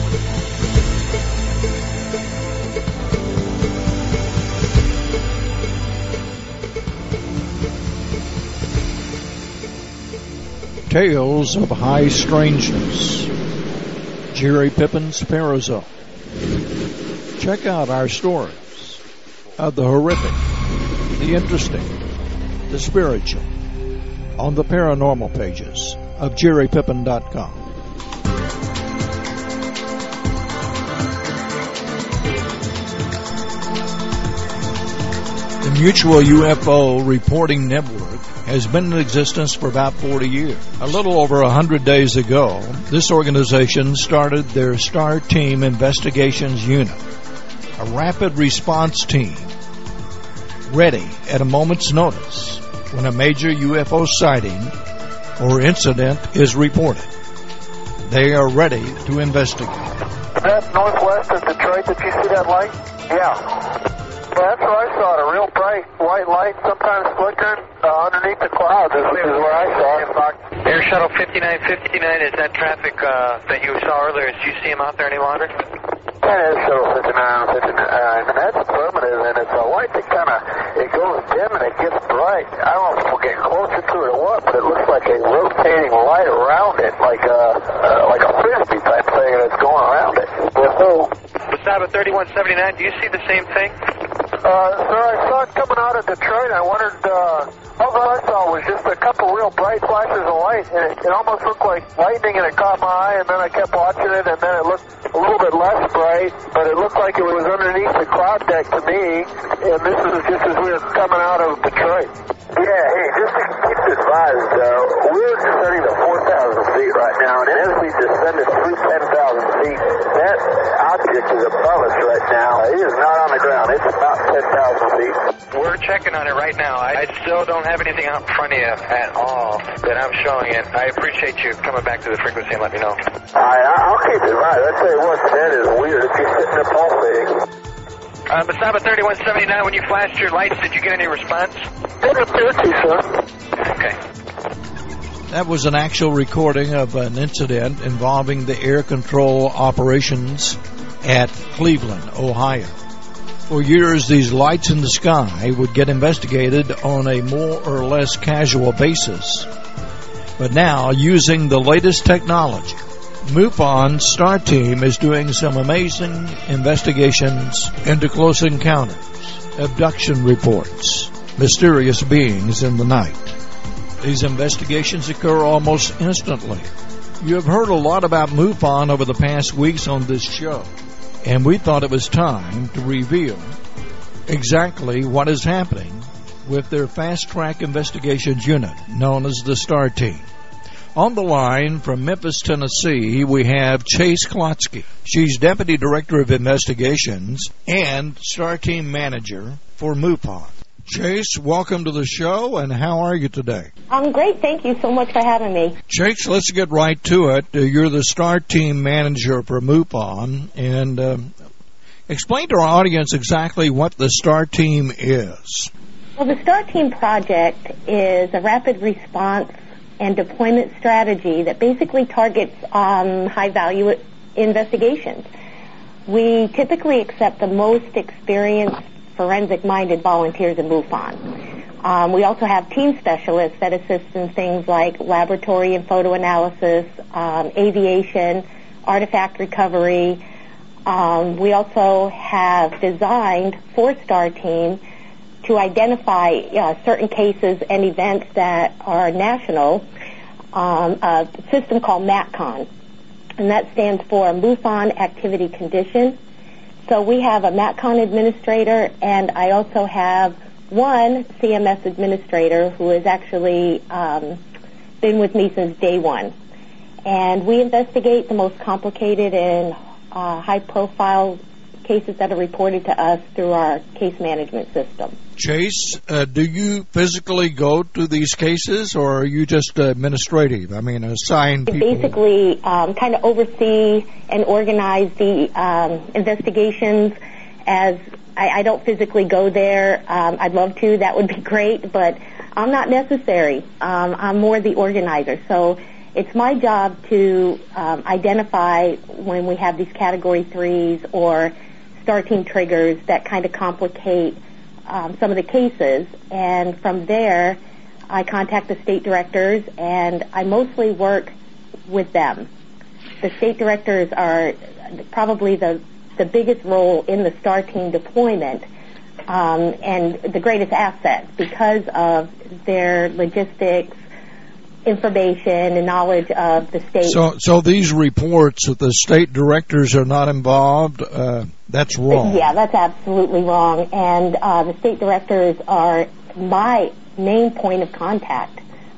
Tales of High Strangeness. Jerry Pippin's Parazone. Check out our stories of the horrific, the interesting, the spiritual on the paranormal pages of JerryPippin.com. The Mutual UFO Reporting Network has been in existence for about 40 years. A little over 100 days ago, this organization started their Star Team Investigations Unit, a rapid response team ready at a moment's notice when a major UFO sighting or incident is reported. They are ready to investigate. That northwest of Detroit, did you see that light? Yeah. That's where I saw it, a real bright white light, sometimes flickering underneath the clouds is where I saw it. Air Shuttle 5959, is that traffic that you saw earlier? Do you see him out there any longer? That is Shuttle 5959, and that's affirmative, and it's a light that it goes dim and it gets bright. I don't know if we'll get closer to it or what, but it looks like a rotating light around it, like a frisbee type thing that's going around it. Wasaba 3179, do you see the same thing? Sir, I saw it coming out of Detroit. I wondered, all I saw was just a couple real bright flashes of light, and it almost looked like lightning, and it caught my eye, and then I kept watching it, and then it looked a little bit less bright, but it looked like it was underneath the cloud deck to me, and this is just as we were coming out of Detroit. Yeah, hey, just to keep it advised, we're descending to 4,000 feet right now, and as we descended through 10,000 feet, that object is above us right now. It is not on the ground. It's about 10,000 feet. We're checking on it right now. I still don't have anything out in front of you at all that I'm showing it. I appreciate you coming back to the frequency and let me know. I'll keep it right. I tell you what, that is weird. If you're sitting there pulsating. Masaba 3179, when you flashed your lights, did you get any response? It appeared to, sir. Okay. That was an actual recording of an incident involving the air control operations at Cleveland, Ohio. For years, these lights in the sky would get investigated on a more or less casual basis. But now, using the latest technology, MUFON's Star Team is doing some amazing investigations into close encounters, abduction reports, mysterious beings in the night. These investigations occur almost instantly. You have heard a lot about MUFON over the past weeks on this show, and we thought it was time to reveal exactly what is happening with their fast-track investigations unit known as the Star Team. On the line from Memphis, Tennessee, we have Chase Klotsky. She's Deputy Director of Investigations and Star Team Manager for MUFON. Chase, welcome to the show, and how are you today? I'm great. Thank you so much for having me. Chase, let's get right to it. You're the STAR Team Manager for MUFON, and explain to our audience exactly what the STAR Team is. Well, the STAR Team project is a rapid response and deployment strategy that basically targets high-value investigations. We typically accept the most experienced forensic-minded volunteers in MUFON. We also have team specialists that assist in things like laboratory and photo analysis, aviation, artifact recovery. We also have designed for STAR Team to identify certain cases and events that are national, a system called MATCON, and that stands for MUFON Activity Condition. So we have a MATCON administrator, and I also have one CMS administrator who has actually been with me since day one. And we investigate the most complicated and high-profile cases that are reported to us through our case management system. Chase, do you physically go to these cases, or are you just administrative? I mean, assign people? Basically, kind of oversee and organize the investigations. As I don't physically go there. I'd love to. That would be great, but I'm not necessary. I'm more the organizer. So it's my job to identify when we have these Category 3s or STAR Team triggers that kind of complicate some of the cases, and from there I contact the state directors, and I mostly work with them. The state directors are probably the biggest role in the STAR Team deployment, and the greatest asset because of their logistics, information, and knowledge of the state. So these reports that the state directors are not involved, that's wrong. Yeah, that's absolutely wrong. And the state directors are my main point of contact.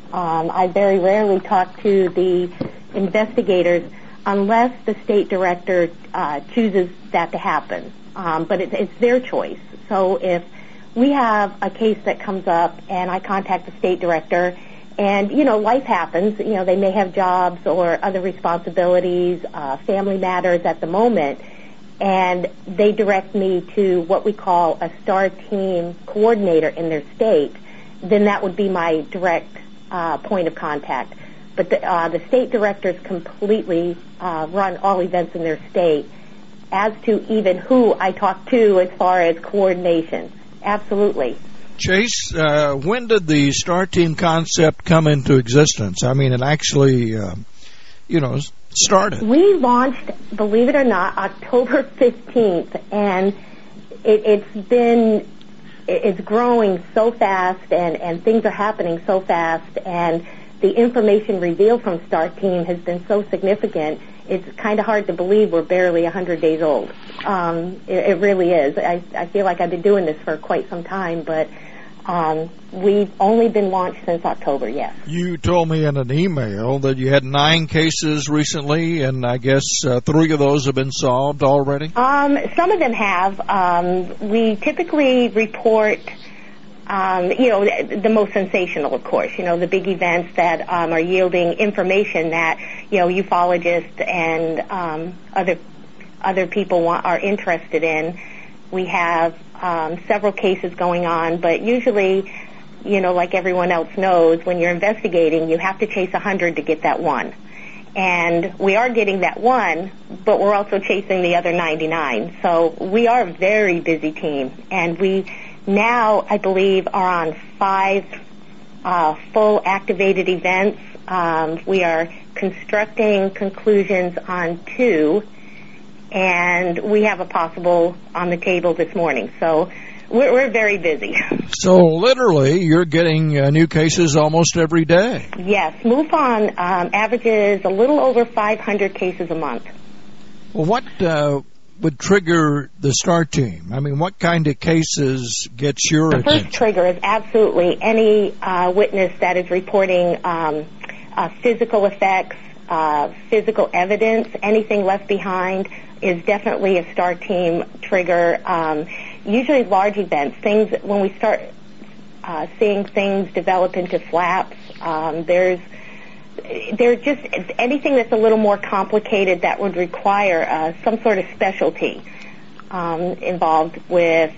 I very rarely talk to the investigators unless the state director chooses that to happen. But it's their choice. So if we have a case that comes up and I contact the state director, and, life happens. They may have jobs or other responsibilities, family matters at the moment, and they direct me to what we call a STAR Team coordinator in their state, then that would be my direct point of contact. But the state directors completely run all events in their state. As to even who I talk to as far as coordination, absolutely. Chase, when did the STAR Team concept come into existence? I mean, it actually, started. We launched, believe it or not, October 15th, and it's growing so fast, and things are happening so fast, and the information revealed from STAR Team has been so significant, it's kind of hard to believe we're barely 100 days old. It really is. I feel like I've been doing this for quite some time, but we've only been launched since October, yes. You told me in an email that you had 9 cases recently, and I guess 3 of those have been solved already? Some of them have. We typically report, the most sensational, of course, the big events that are yielding information that, ufologists and other people are interested in. We have several cases going on, but usually, like everyone else knows, when you're investigating, you have to chase 100 to get that one. And we are getting that one, but we're also chasing the other 99. So we are a very busy team, and we now, I believe, are on 5 full activated events. We are constructing conclusions on 2, and we have a possible on the table this morning. So we're very busy. So literally, you're getting new cases almost every day. Yes. MUFON averages a little over 500 cases a month. Well, what would trigger the STAR Team? I mean, what kind of cases gets your attention? The first trigger is absolutely any witness that is reporting physical effects, physical evidence, anything left behind is definitely a STAR Team trigger. Usually large events, things when we start seeing things develop into flaps. There's just anything that's a little more complicated that would require some sort of specialty involved with,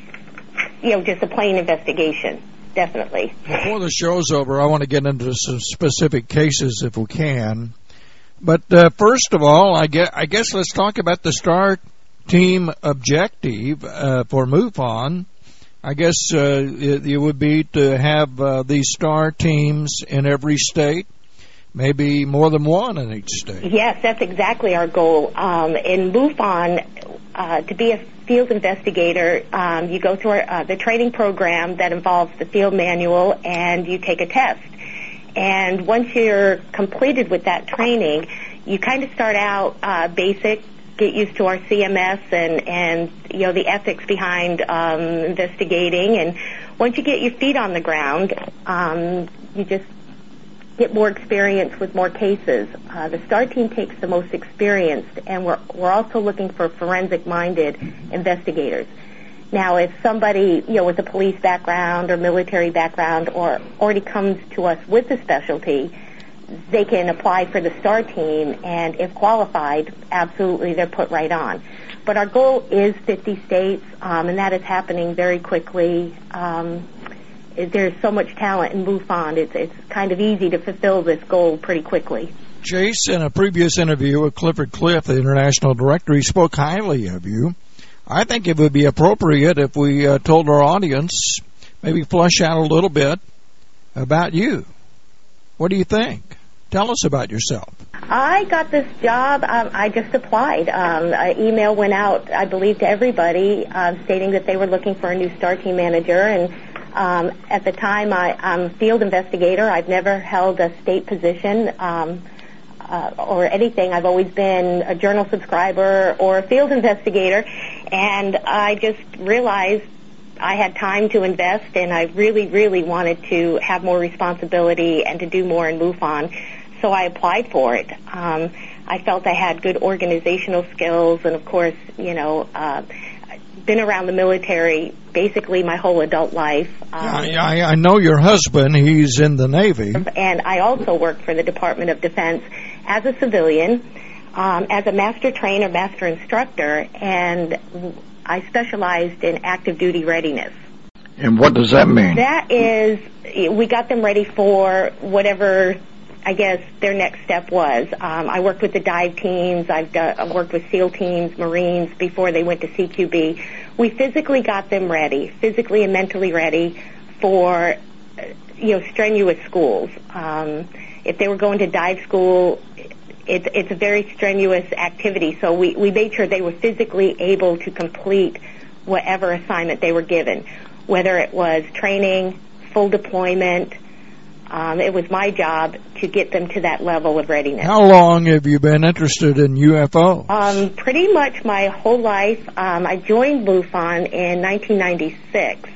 just a plain investigation. Definitely. Before the show's over, I want to get into some specific cases if we can. But first of all, I guess let's talk about the STAR team objective for MUFON. I guess it would be to have these STAR teams in every state, maybe more than one in each state. Yes, that's exactly our goal. In MUFON, to be a field investigator, you go through the training program that involves the field manual, and you take a test. And once you're completed with that training, you kind of start out basic, get used to our CMS and the ethics behind investigating. And once you get your feet on the ground, you just get more experience with more cases. The STAR team takes the most experienced, and we're also looking for forensic-minded investigators. Now, if somebody, with a police background or military background or already comes to us with a specialty, they can apply for the STAR team, and if qualified, absolutely, they're put right on. But our goal is 50 states, and that is happening very quickly. There's so much talent in MUFON, it's kind of easy to fulfill this goal pretty quickly. Chase, in a previous interview with Clifford Cliff, the international director, he spoke highly of you. I think it would be appropriate if we told our audience, maybe flesh out a little bit about you. What do you think? Tell us about yourself. I got this job. I just applied. An email went out, I believe, to everybody stating that they were looking for a new STAR team manager. And at the time, I'm a field investigator. I've never held a state position or anything. I've always been a journal subscriber or a field investigator. And I just realized I had time to invest, and I really, really wanted to have more responsibility and to do more in MUFON, so I applied for it. I felt I had good organizational skills, and of course, been around the military basically my whole adult life. I know your husband. He's in the Navy. And I also worked for the Department of Defense as a civilian, as a master trainer, master instructor, and I specialized in active duty readiness. And what does that mean? That is, we got them ready for whatever, I guess, their next step was. I worked with the dive teams. I've worked with SEAL teams, Marines, before they went to CQB. We physically got them ready, physically and mentally ready for, strenuous schools. If they were going to dive school, it's a very strenuous activity, so we made sure they were physically able to complete whatever assignment they were given, whether it was training, full deployment. It was my job to get them to that level of readiness. How long have you been interested in UFO? Pretty much my whole life. I joined MUFON in 1996.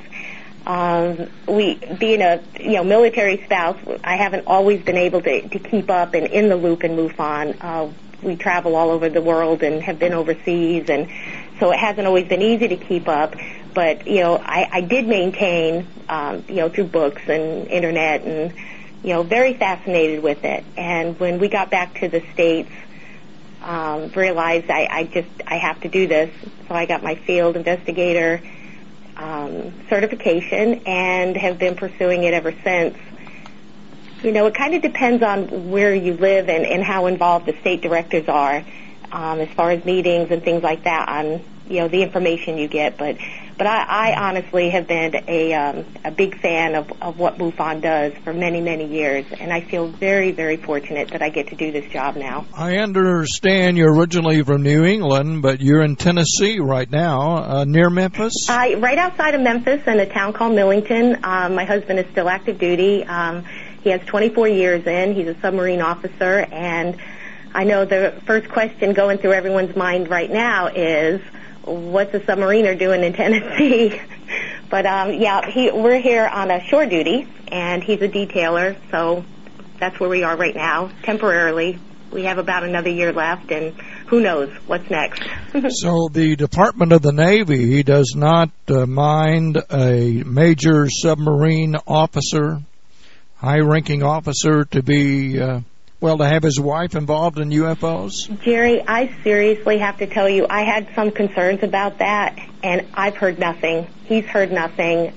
Being a military spouse, I haven't always been able to keep up and in the loop in MUFON. We travel all over the world and have been overseas, and so it hasn't always been easy to keep up. But I did maintain through books and internet, and very fascinated with it. And when we got back to the States, realized I have to do this. So I got my field investigator certification and have been pursuing it ever since. It kind of depends on where you live and how involved the state directors are as far as meetings and things like that on the information you get. But I honestly have been a big fan of what MUFON does for many, many years, and I feel very, very fortunate that I get to do this job now. I understand you're originally from New England, but you're in Tennessee right now, near Memphis? Right outside of Memphis in a town called Millington. My husband is still active duty. He has 24 years in. He's a submarine officer, and I know the first question going through everyone's mind right now is, what's a submariner doing in Tennessee? But we're here on a shore duty, and he's a detailer, so that's where we are right now, temporarily. We have about another year left, and who knows what's next. So the Department of the Navy does not mind a major submarine officer, high-ranking officer, to be, to have his wife involved in UFOs? Jerry, I seriously have to tell you, I had some concerns about that, and I've heard nothing. He's heard nothing.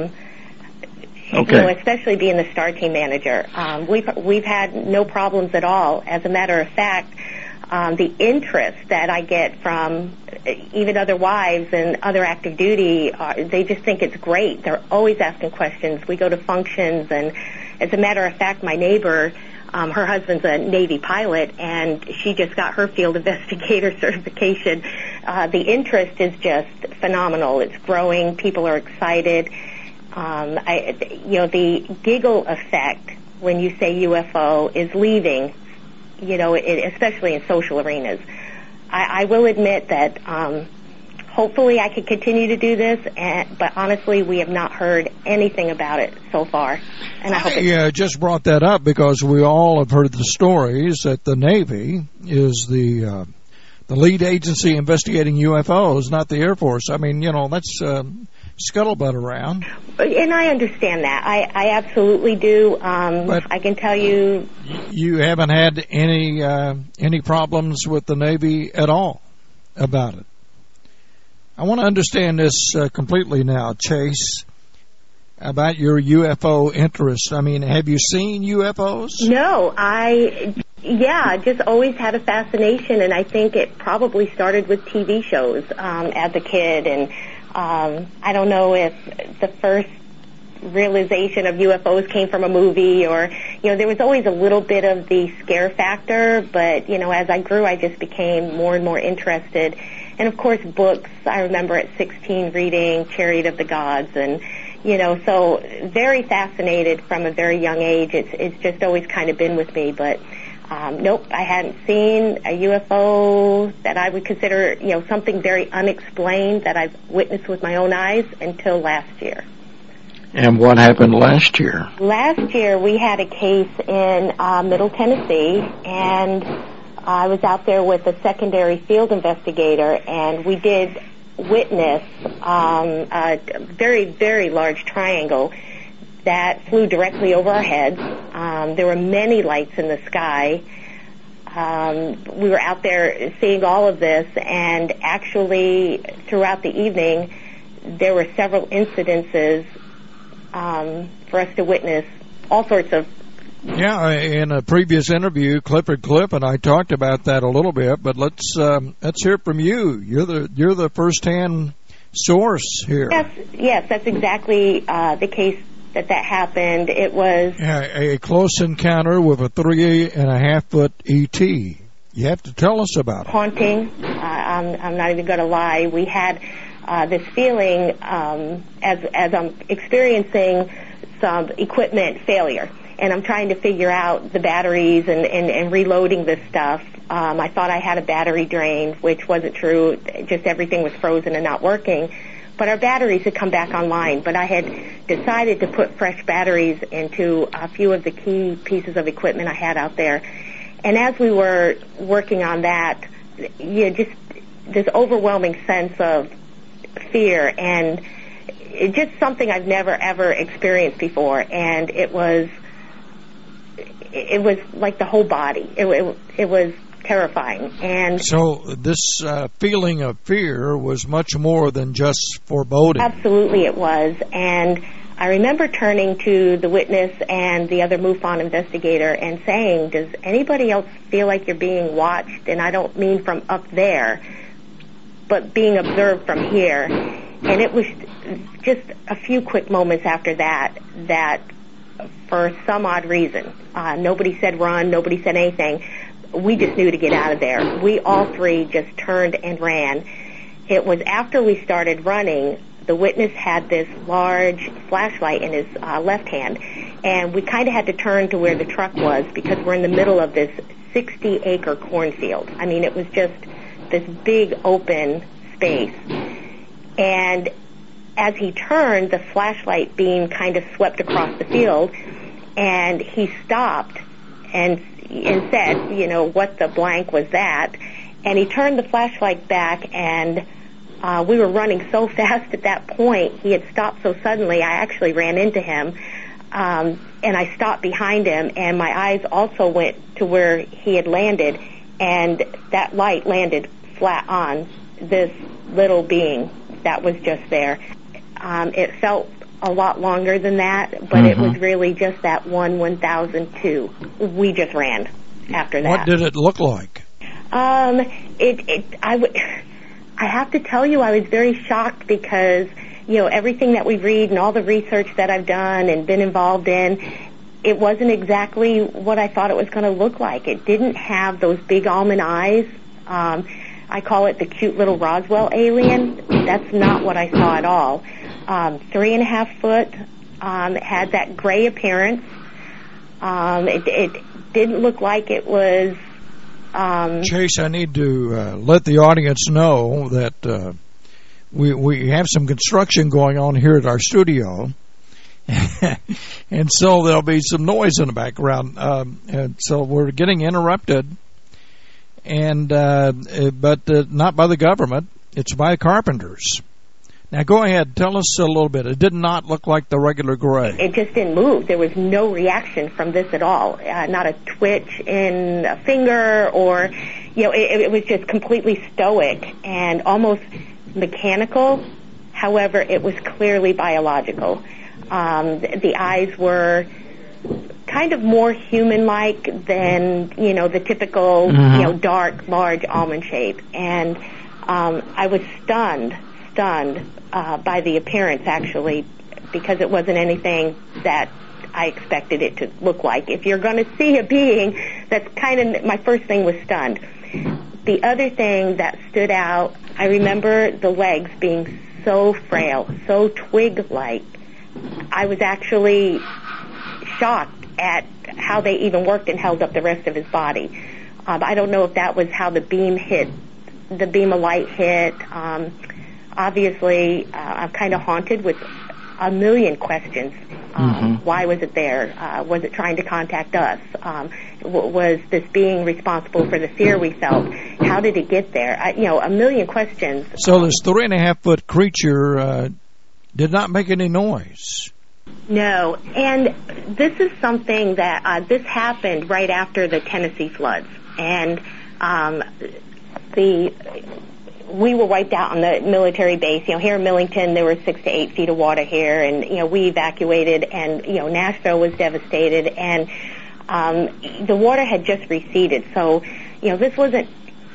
Okay. Especially being the Star Team manager. We've had no problems at all. As a matter of fact, the interest that I get from even other wives and other active duty, they just think it's great. They're always asking questions. We go to functions, and as a matter of fact, my neighbor, her husband's a Navy pilot, and she just got her field investigator certification. The interest is just phenomenal. It's growing. People are excited. The giggle effect when you say UFO is leaving, especially in social arenas. I will admit that hopefully I can continue to do this, but honestly, we have not heard anything about it so far. And I just brought that up because we all have heard the stories that the Navy is the lead agency investigating UFOs, not the Air Force. I mean, that's scuttlebutt around. And I understand that. I absolutely do. But I can tell you, you haven't had any problems with the Navy at all about it. I want to understand this completely now, Chase, about your UFO interest. I mean, have you seen UFOs? No, just always had a fascination, and I think it probably started with TV shows as a kid, and I don't know if the first realization of UFOs came from a movie or, there was always a little bit of the scare factor, but, as I grew, I just became more and more interested. And, of course, books. I remember at 16 reading Chariot of the Gods and, so very fascinated from a very young age. It's just always kind of been with me, but nope, I hadn't seen a UFO that I would consider, something very unexplained that I've witnessed with my own eyes until last year. And what happened last year? Last year we had a case in Middle Tennessee, and I was out there with a secondary field investigator, and we did witness a very, very large triangle that flew directly over our heads. There were many lights in the sky. We were out there seeing all of this, and actually throughout the evening there were several incidences for us to witness all sorts of. Yeah, in a previous interview, Clifford Cliff and I talked about that a little bit, but let's hear from you. You're the first-hand source here. Yes, that's exactly the case that happened. It was a close encounter with a 3.5-foot ET. You have to tell us about it. Haunting. I'm not even going to lie. We had this feeling as I'm experiencing some equipment failure, and I'm trying to figure out the batteries and reloading this stuff. I thought I had a battery drain, which wasn't true. Just everything was frozen and not working. But our batteries had come back online. But I had decided to put fresh batteries into a few of the key pieces of equipment I had out there. And as we were working on that, just this overwhelming sense of fear, and it's just something I've never, ever experienced before. And it was like the whole body. It was terrifying. And so this feeling of fear was much more than just foreboding. Absolutely it was. And I remember turning to the witness and the other MUFON investigator and saying, does anybody else feel like you're being watched? And I don't mean from up there, but being observed from here. And it was just a few quick moments after that for some odd reason, nobody said run, nobody said anything. We just knew to get out of there. We all three just turned and ran. It was after we started running, the witness had this large flashlight in his left hand, and we kind of had to turn to where the truck was because we're in the middle of this 60-acre cornfield. I mean, it was just this big open space. And as he turned, the flashlight beam kind of swept across the field, and he stopped and said, what the blank was that? And he turned the flashlight back, and we were running so fast at that point. He had stopped so suddenly, I actually ran into him. And I stopped behind him, and my eyes also went to where he had landed, and that light landed flat on this little being that was just there. It felt a lot longer than that, but it was really just that 1/1002. We just ran after that. What did it look like? I have to tell you, I was very shocked because, you know, everything that we read and all the research that I've done and been involved in, it wasn't exactly what I thought it was going to look like. It didn't have those big almond eyes. I call it the cute little Roswell alien. That's not what I saw at all. 3.5 foot, had that gray appearance. It didn't look like it was... Chase, I need to let the audience know that we have some construction going on here at our studio, and so there'll be some noise in the background, and so we're getting interrupted, and but not by the government, it's by carpenters. Now go ahead, tell us a little bit. It did not look like the regular gray. It just didn't move. There was no reaction from this at all. Not a twitch in a finger, or, you know, it was just completely stoic and almost mechanical. However, it was clearly biological. The eyes were kind of more human-like than, you know, the typical, you know, dark, large almond shape. And I was stunned by the appearance, actually, because it wasn't anything that I expected it to look like. If you're going to see a being, that's kind of, my first thing was stunned. The other thing that stood out, I remember the legs being so frail, so twig-like. I was actually shocked at how they even worked and held up the rest of his body. I don't know if that was how the beam of light hit. Obviously, I'm kind of haunted with a million questions. Why was it there? Was it trying to contact us? Was this being responsible for the fear we felt? How did it get there? A million questions. So this 3.5 foot creature did not make any noise. No, and this is something that this happened right after the Tennessee floods, and we were wiped out on the military base. You know, here in Millington, there were 6 to 8 feet of water here, and, you know, we evacuated, and, you know, Nashville was devastated, and the water had just receded. So, you know, this wasn't,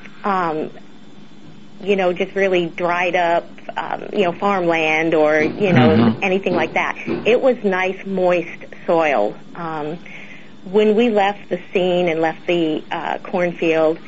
just really dried up, farmland or, anything like that. It was nice, moist soil. When we left the scene and left the cornfield,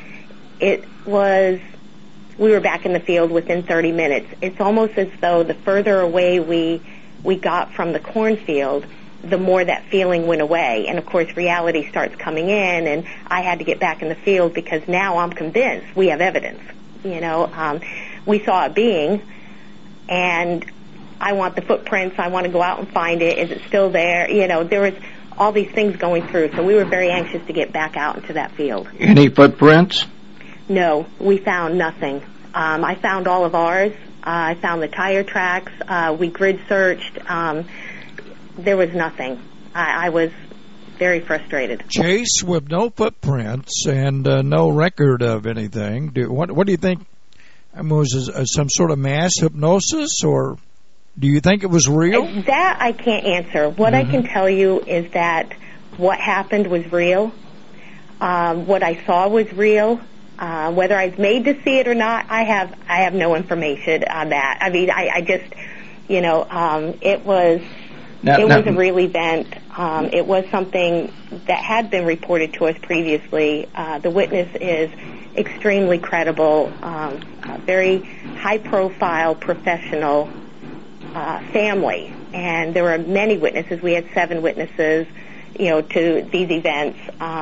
we were back in the field within 30 minutes. It's almost as though the further away we got from the cornfield, the more that feeling went away. And, of course, reality starts coming in, and I had to get back in the field because now I'm convinced we have evidence. We saw a being, and I want the footprints. I want to go out and find it. Is it still there? There was all these things going through, so we were very anxious to get back out into that field. Any footprints? No, we found nothing. I found all of ours. I found the tire tracks. We grid searched. There was nothing. I was very frustrated. Chase, with no footprints and no record of anything, what do you think? Was it some sort of mass hypnosis, or do you think it was real? That I can't answer. What I can tell you is that what happened was real. What I saw was real. Whether I was made to see it or not, I have no information on that. I mean, I just, it was a real event. It was something that had been reported to us previously. The witness is extremely credible, a very high-profile, professional family, and there were many witnesses. We had 7 witnesses, to these events.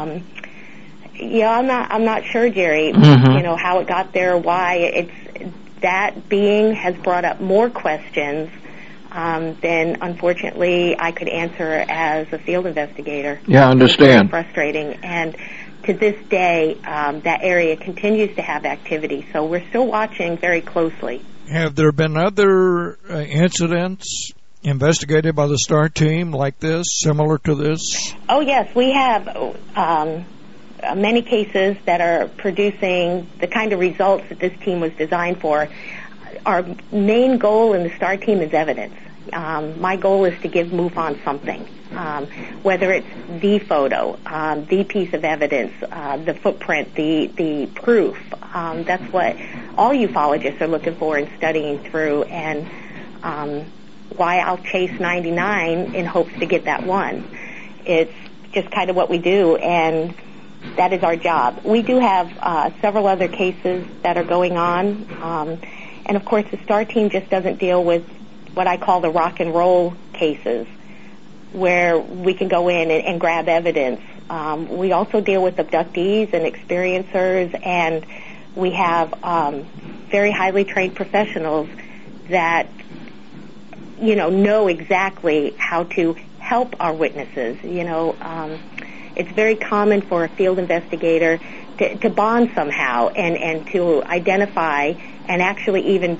I'm not sure, Jerry, how it got there, why. That being has brought up more questions than, unfortunately, I could answer as a field investigator. Yeah, I understand. It's frustrating. And to this day, that area continues to have activity. So we're still watching very closely. Have there been other incidents investigated by the STAR team like this, similar to this? Oh, yes. We have many cases that are producing the kind of results that this team was designed for. Our main goal in the STAR team is evidence. My goal is to give MUFON something, whether it's the photo, the piece of evidence, the footprint, the proof. That's what all ufologists are looking for and studying through, and why I'll chase 99 in hopes to get that one. It's just kind of what we do, and that is our job. We do have several other cases that are going on, and of course the STAR team just doesn't deal with what I call the rock and roll cases, where we can go in and grab evidence. We also deal with abductees and experiencers, and we have very highly trained professionals that know exactly how to help our witnesses. It's very common for a field investigator to bond somehow and to identify and actually even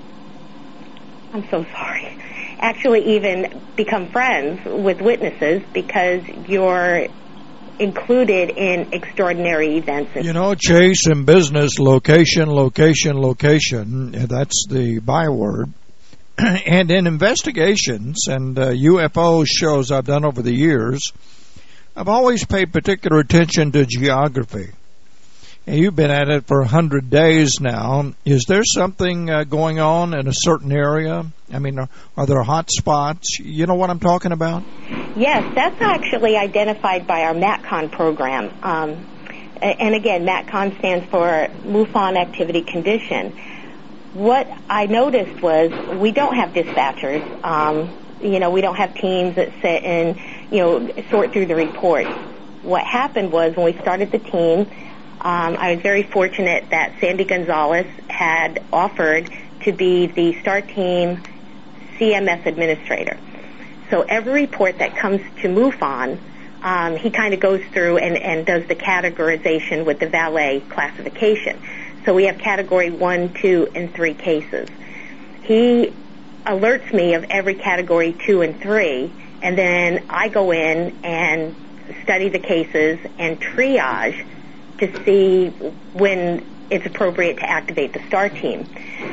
become friends with witnesses because you're included in extraordinary events. Chase, in business, location, that's the byword. And in investigations and UFO shows I've done over the years, I've always paid particular attention to geography. And you've been at it for 100 days now. Is there something going on in a certain area? I mean, are there hot spots? You know what I'm talking about? Yes, that's actually identified by our MATCON program. And again, MATCON stands for MUFON Activity Condition. What I noticed was we don't have dispatchers. We don't have teams that sit and, sort through the reports. What happened was when we started the team, I was very fortunate that Sandy Gonzalez had offered to be the STAR team CMS administrator. So every report that comes to MUFON, he kind of goes through and does the categorization with the valet classification. So we have category 1, 2, and 3 cases. He alerts me of every category 2 and 3, and then I go in and study the cases and triage to see when it's appropriate to activate the STAR team.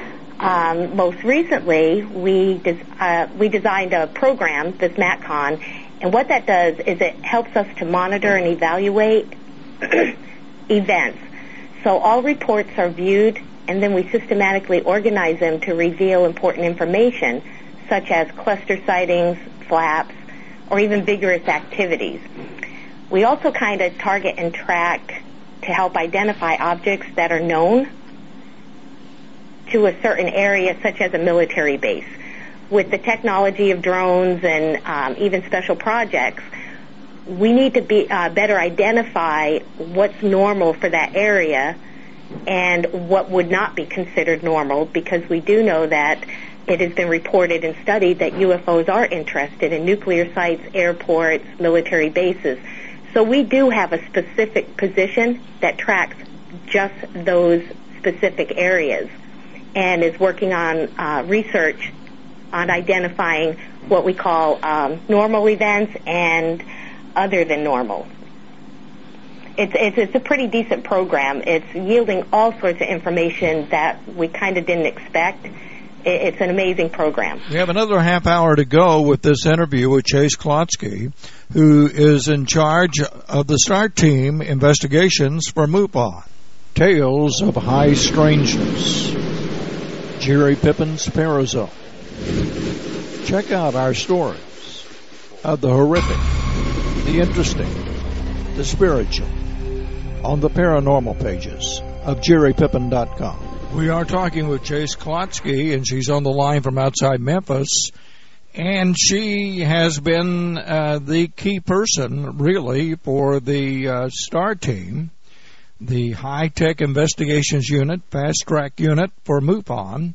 Most recently, we designed a program, this MATCON, and what that does is it helps us to monitor and evaluate events. So all reports are viewed, and then we systematically organize them to reveal important information, such as cluster sightings, flaps, or even vigorous activities. We also kind of target and track to help identify objects that are known to a certain area, such as a military base. With the technology of drones and even special projects, we need to better identify what's normal for that area and what would not be considered normal, because we do know that it has been reported and studied that UFOs are interested in nuclear sites, airports, military bases. So we do have a specific position that tracks just those specific areas and is working on research on identifying what we call normal events and other than normal. It's a pretty decent program. It's yielding all sorts of information that we kind of didn't expect. It's an amazing program. We have another half hour to go with this interview with Chase Klodsky, who is in charge of the STAR team investigations for MUFON. Tales of High Strangeness. Jerry Pippen's Parazone. Check out our stories of the horrific, the interesting, the spiritual on the paranormal pages of JerryPippen.com. We are talking with Chase Klodsky, and she's on the line from outside Memphis. And she has been the key person, really, for the STAR team, the High-Tech Investigations Unit, Fast Track Unit for MUFON.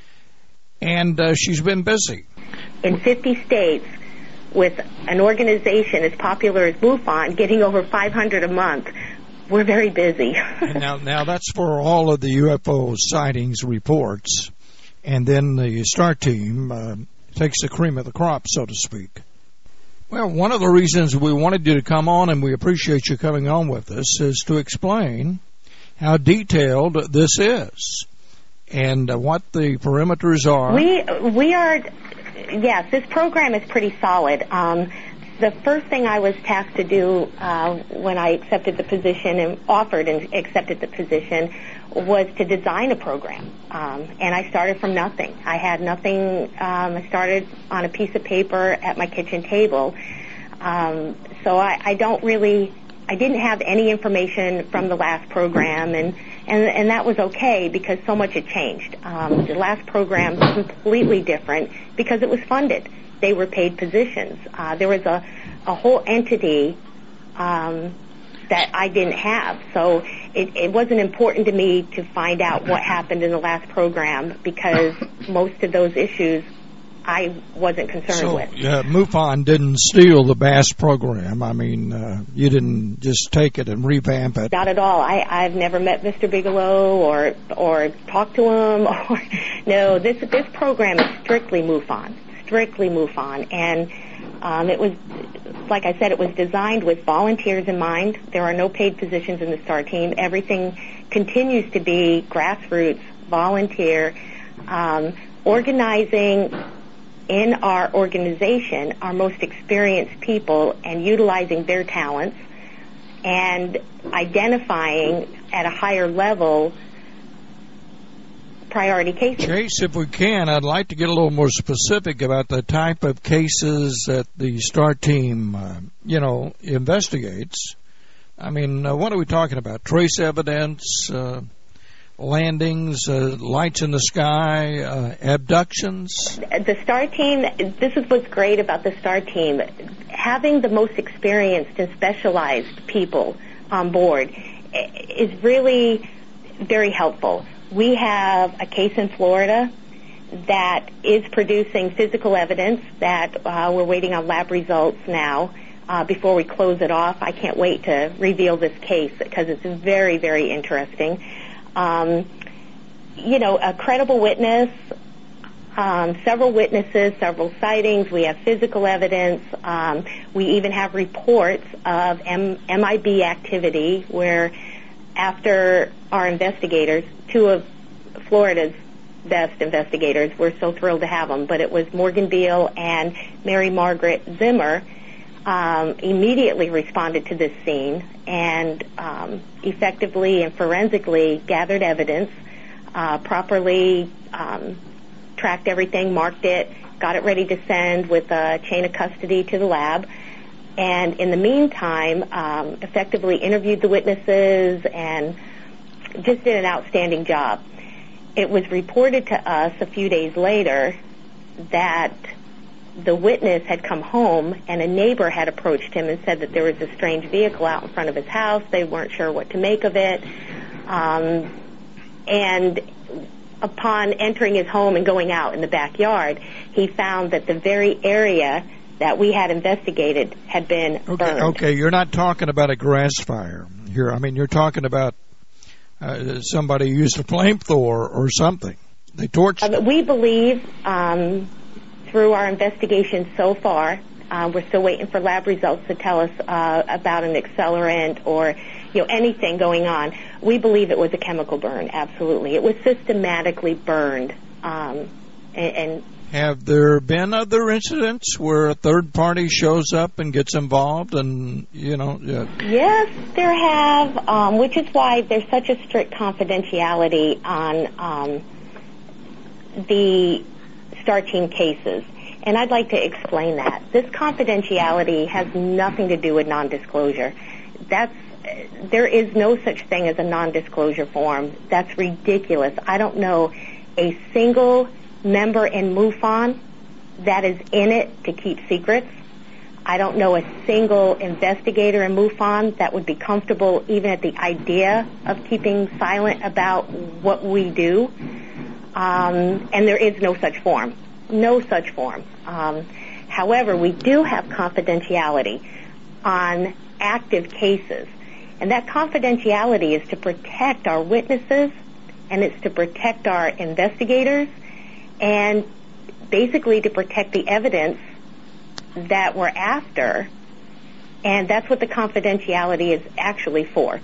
And she's been busy. In 50 states, with an organization as popular as MUFON, getting over 500 a month, we're very busy. now that's for all of the UFO sightings reports, and then the STAR team takes the cream of the crop, so to speak. Well, one of the reasons we wanted you to come on, and we appreciate you coming on with us, is to explain how detailed this is and what the perimeters are. We are, yes, this program is pretty solid. The first thing I was tasked to do when I accepted the position and offered and accepted the position was to design a program. And I started from nothing. I had nothing. I started on a piece of paper at my kitchen table. So I didn't have any information from the last program, and that was okay because so much had changed. The last program was completely different because it was funded. They were paid positions. There was a whole entity that I didn't have. So it wasn't important to me to find out what happened in the last program because most of those issues I wasn't concerned with. So MUFON didn't steal the BASS program. I mean, you didn't just take it and revamp it. Not at all. I've never met Mr. Bigelow or talked to him. No, this program is strictly MUFON. And it was, like I said, it was designed with volunteers in mind. There are no paid positions in the STAR team. Everything continues to be grassroots, volunteer, organizing in our organization our most experienced people and utilizing their talents and identifying at a higher level priority cases. Chase, if we can, I'd like to get a little more specific about the type of cases that the STAR team, investigates. I mean, what are we talking about? Trace evidence, landings, lights in the sky, abductions? The STAR team, this is what's great about the STAR team. Having the most experienced and specialized people on board is really very helpful. We have a case in Florida that is producing physical evidence that we're waiting on lab results now before we close it off. I can't wait to reveal this case because it's very, very interesting. A credible witness, several witnesses, several sightings. We have physical evidence. We even have reports of MIB activity where after our investigators, two of Florida's best investigators, we're so thrilled to have them, but it was Morgan Beale and Mary Margaret Zimmer, immediately responded to this scene and effectively and forensically gathered evidence, properly tracked everything, marked it, got it ready to send with a chain of custody to the lab, and in the meantime effectively interviewed the witnesses and just did an outstanding job. It was reported to us a few days later that the witness had come home and a neighbor had approached him and said that there was a strange vehicle out in front of his house. They weren't sure what to make of it. And upon entering his home and going out in the backyard, he found that the very area that we had investigated had been burned. Okay, you're not talking about a grass fire here. I mean, you're talking about somebody used a flamethrower or something. They torched it. We believe, through our investigation so far, we're still waiting for lab results to tell us about an accelerant or anything going on. We believe it was a chemical burn, absolutely. It was systematically burned. And have there been other incidents where a third party shows up and gets involved and, Yes, there have, which is why there's such a strict confidentiality on the STAR team cases. And I'd like to explain that. This confidentiality has nothing to do with nondisclosure. There is no such thing as a nondisclosure form. That's ridiculous. I don't know a single member in MUFON that is in it to keep secrets. I don't know a single investigator in MUFON that would be comfortable even at the idea of keeping silent about what we do. And there is no such form. No such form. However, we do have confidentiality on active cases. And that confidentiality is to protect our witnesses, and it's to protect our investigators, and basically to protect the evidence that we're after. And that's what the confidentiality is actually for.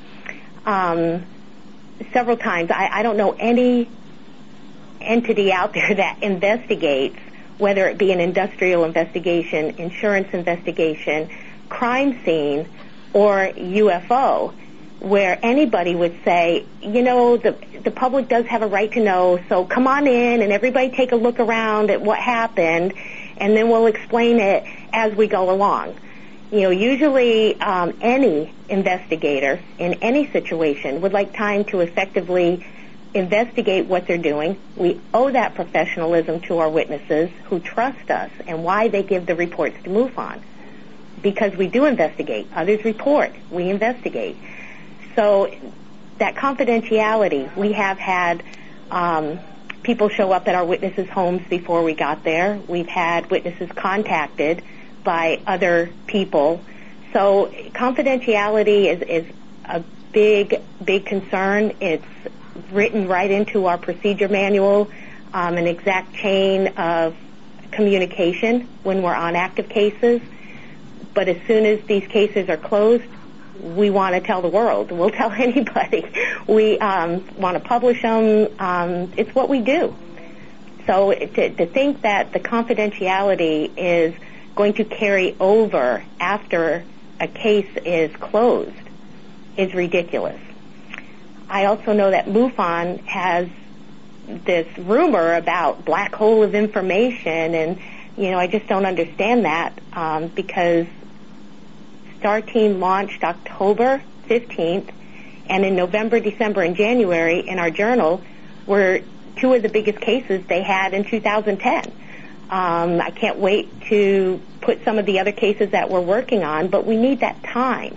Several times, I don't know any entity out there that investigates, whether it be an industrial investigation, insurance investigation, crime scene, or UFO, where anybody would say, you know, the public does have a right to know, so come on in and everybody take a look around at what happened, and then we'll explain it as we go along. You know, usually any investigator in any situation would like time to effectively investigate what they're doing. We owe that professionalism to our witnesses who trust us and why they give the reports to MUFON. Because we do investigate. Others report. We investigate. So that confidentiality, we have had people show up at our witnesses' homes before we got there. We've had witnesses contacted by other people. So confidentiality is a big concern. It's written right into our procedure manual, an exact chain of communication when we're on active cases. But as soon as these cases are closed, we want to tell the world. We'll tell anybody. We want to publish them. It's what we do. So to think that the confidentiality is going to carry over after a case is closed is ridiculous. I also know that MUFON has this rumor about black hole of information, and, you know, I just don't understand that because STAR Team launched October 15th, and in November, December, and January in our journal were two of the biggest cases they had in 2010. I can't wait to put some of the other cases that we're working on, but we need that time.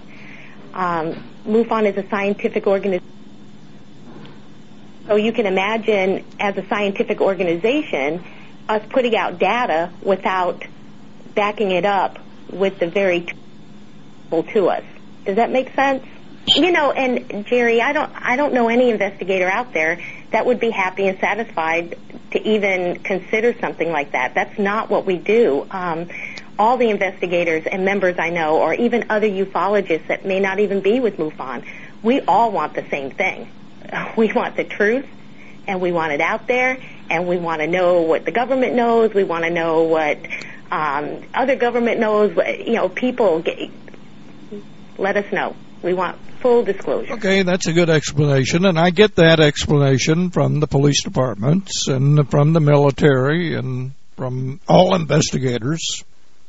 MUFON is a scientific organization. So you can imagine, as a scientific organization, us putting out data without backing it up with the very tool to us. Does that make sense? You know, and Jerry, I don't know any investigator out there that would be happy and satisfied to even consider something like that. That's not what we do. All the investigators and members I know, or even other ufologists that may not even be with MUFON, we all want the same thing. We want the truth, and we want it out there, and we want to know what the government knows. We want to know what other government knows. You know, people, let us know. We want full disclosure. Okay, that's a good explanation, and I get that explanation from the police departments and from the military and from all investigators.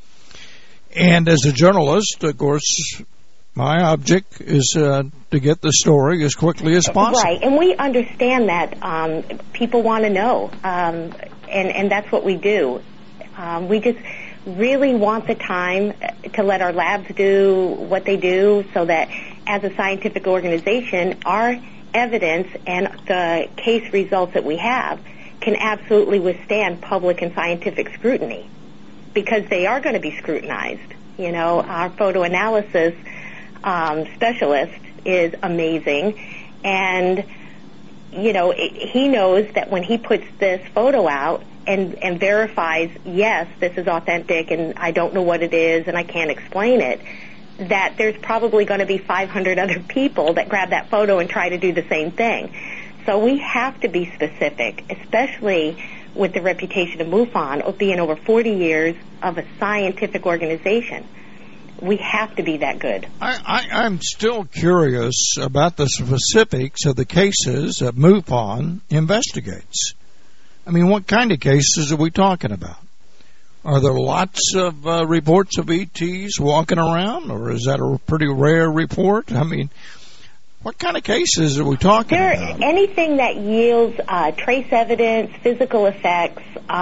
And as a journalist, of course, my object is to get the story as quickly as possible. Right, and we understand that people want to know, and that's what we do. We just really want the time to let our labs do what they do so that as a scientific organization, our evidence and the case results that we have can absolutely withstand public and scientific scrutiny, because they are going to be scrutinized. You know, our photo analysis specialist is amazing, and, you know, he knows that when he puts this photo out and verifies, yes, this is authentic and I don't know what it is and I can't explain it, that there's probably going to be 500 other people that grab that photo and try to do the same thing. So we have to be specific, especially with the reputation of MUFON of being over 40 years of a scientific organization. We have to be that good. I'm still curious about the specifics of the cases that MUFON investigates. I mean, what kind of cases are we talking about? Are there lots of reports of ETs walking around, or is that a pretty rare report? I mean, what kind of cases are we talking about? Anything that yields trace evidence, physical effects,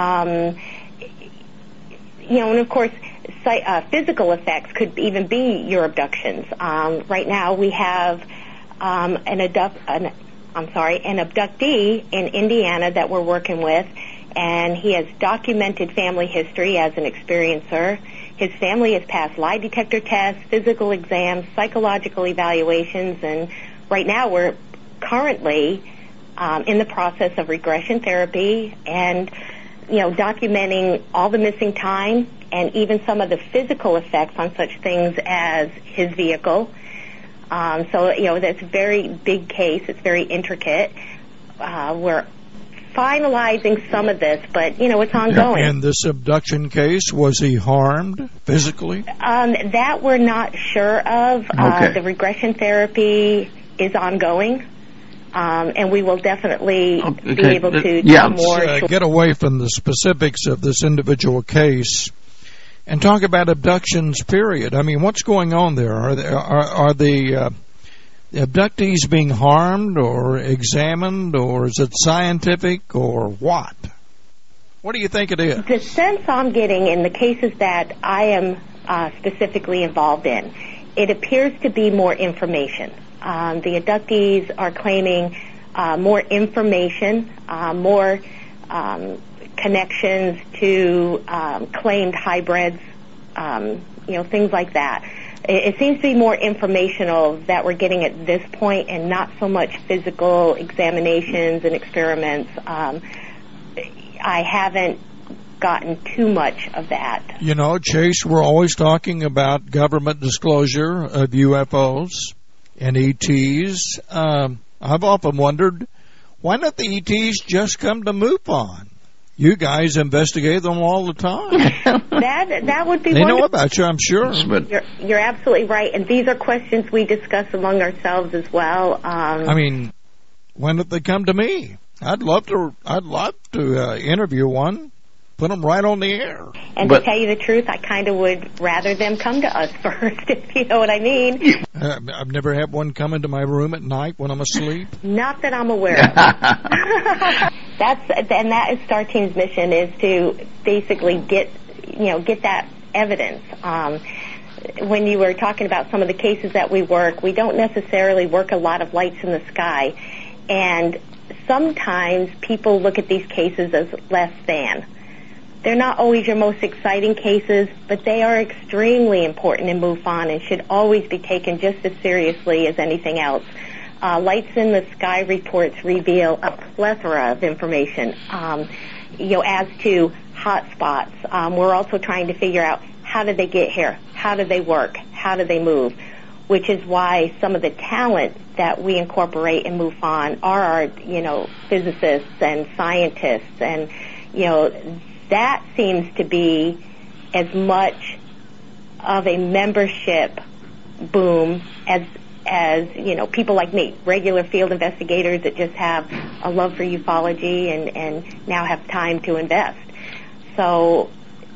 you know, and of course, physical effects could even be your abductions. Right now, we have an abductee in Indiana that we're working with, and he has documented family history as an experiencer. His family has passed lie detector tests, physical exams, psychological evaluations, and right now we're currently in the process of regression therapy and, documenting all the missing time and even some of the physical effects on such things as his vehicle. That's a very big case. It's very intricate. We're finalizing some of this, but, it's ongoing. In this abduction case, was he harmed physically? That we're not sure of. Okay. The regression therapy is ongoing, and we will definitely be able to do more. Get away from the specifics of this individual case and talk about abductions, period. I mean, what's going on there? Are the abductees being harmed or examined, or is it scientific, or what? What do you think it is? The sense I'm getting in the cases that I am specifically involved in, it appears to be more information. The abductees are claiming more information, more connections to claimed hybrids, things like that. It seems to be more informational that we're getting at this point and not so much physical examinations and experiments. I haven't gotten too much of that. Chase, we're always talking about government disclosure of UFOs and ETs. I've often wondered, why not the ETs just come to MUFON? You guys investigate them all the time. That would be They wonderful. know about you, I'm sure. You're absolutely right, and these are questions we discuss among ourselves as well. When did they come to me? I'd love to interview one, put them right on the air. And to tell you the truth, I kind of would rather them come to us first, if you know what I mean. I've never had one come into my room at night when I'm asleep. Not that I'm aware of. That is Star Team's mission, is to basically get that evidence. When you were talking about some of the cases that we work, we don't necessarily work a lot of lights in the sky, and sometimes people look at these cases as less than. They're not always your most exciting cases, but they are extremely important in MUFON and should always be taken just as seriously as anything else. Lights in the Sky reports reveal a plethora of information, as to hot spots. We're also trying to figure out, how did they get here? How do they work? How do they move? Which is why some of the talent that we incorporate in MUFON are our, physicists and scientists, and, that seems to be as much of a membership boom as people like me, regular field investigators that just have a love for ufology and now have time to invest. So,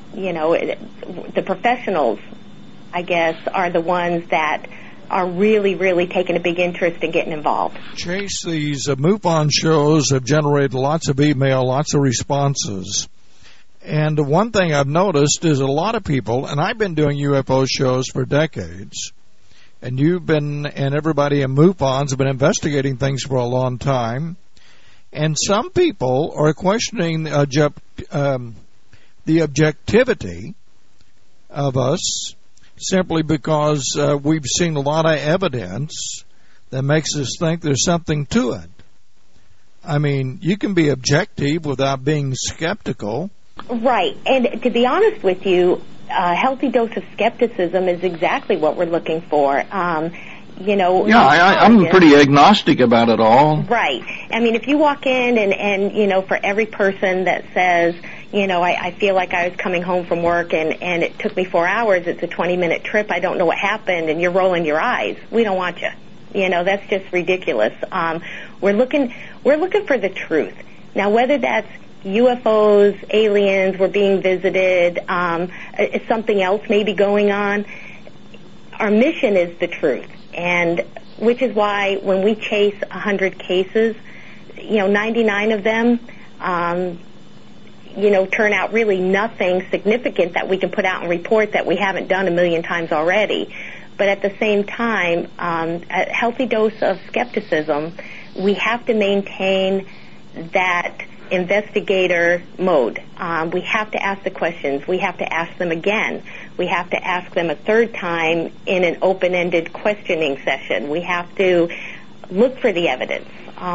the professionals, I guess, are the ones that are really, really taking a big interest in getting involved. Chase, these MUFON shows have generated lots of email, lots of responses. And one thing I've noticed is a lot of people, and I've been doing UFO shows for decades, and everybody in MUFON's been investigating things for a long time, and some people are questioning the objectivity of us simply because we've seen a lot of evidence that makes us think there's something to it. I mean, you can be objective without being skeptical. Right, and to be honest with you, a healthy dose of skepticism is exactly what we're looking for. I'm pretty agnostic about it all. Right. I mean, if you walk in and for every person that says, I feel like I was coming home from work and it took me 4 hours, it's a 20-minute trip, I don't know what happened, and you're rolling your eyes, we don't want you. That's just ridiculous. We're looking for the truth. Now, whether that's UFOs, aliens, we're being visited, something else may be going on, our mission is the truth. And which is why when we chase 100 cases, 99 of them, turn out really nothing significant that we can put out and report that we haven't done a million times already. But at the same time, a healthy dose of skepticism, we have to maintain that investigator mode. We have to ask the questions. We have to ask them again. We have to ask them a third time in an open-ended questioning session. We have to look for the evidence.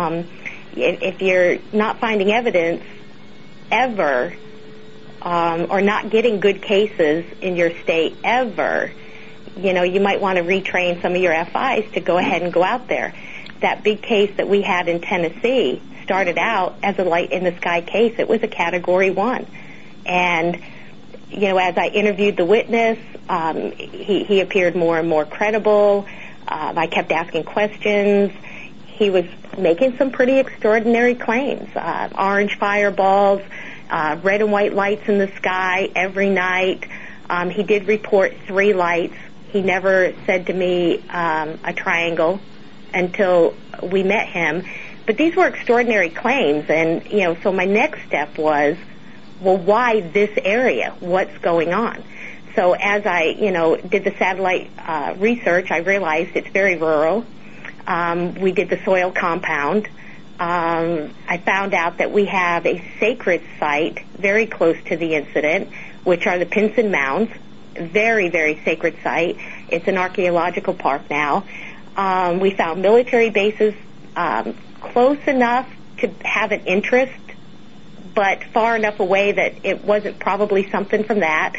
If you're not finding evidence ever, or not getting good cases in your state ever, you might want to retrain some of your FIs to go ahead and go out there. That big case that we had in Tennessee started out as a light-in-the-sky case. It was a Category 1. And, as I interviewed the witness, he appeared more and more credible. I kept asking questions. He was making some pretty extraordinary claims. Orange fireballs, red and white lights in the sky every night. He did report 3 lights. He never said to me a triangle until we met him. But these were extraordinary claims, and, so my next step was, well, why this area? What's going on? So as I, did the satellite research, I realized it's very rural. We did the soil compound. I found out that we have a sacred site very close to the incident, which are the Pinson Mounds. Very, very sacred site. It's an archaeological park now. We found military bases close enough to have an interest, but far enough away that it wasn't probably something from that.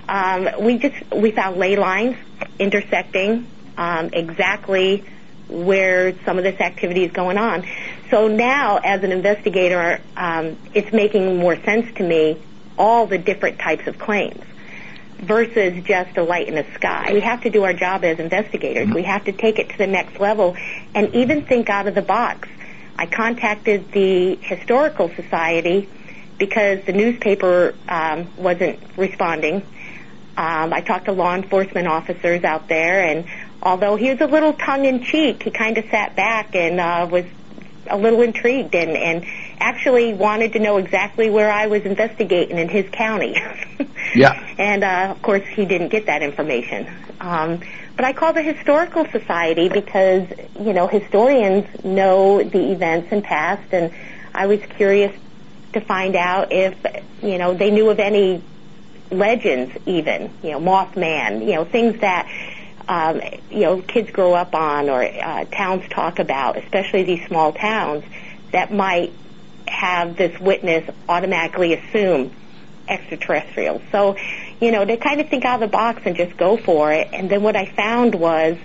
We found ley lines intersecting exactly where some of this activity is going on. So now, as an investigator, it's making more sense to me, all the different types of claims versus just a light in the sky. We have to do our job as investigators. We have to take it to the next level and even think out of the box. I contacted the Historical Society because the newspaper wasn't responding. I talked to law enforcement officers out there, and although he was a little tongue-in-cheek, he kind of sat back and was a little intrigued and actually wanted to know exactly where I was investigating in his county. Yeah. And, of course, he didn't get that information. But I called the Historical Society because, historians know the events in past, and I was curious to find out if, they knew of any legends even, Mothman, things that, kids grow up on or towns talk about, especially these small towns, that might have this witness automatically assume extraterrestrials. So, to kind of think out of the box and just go for it. And then what I found was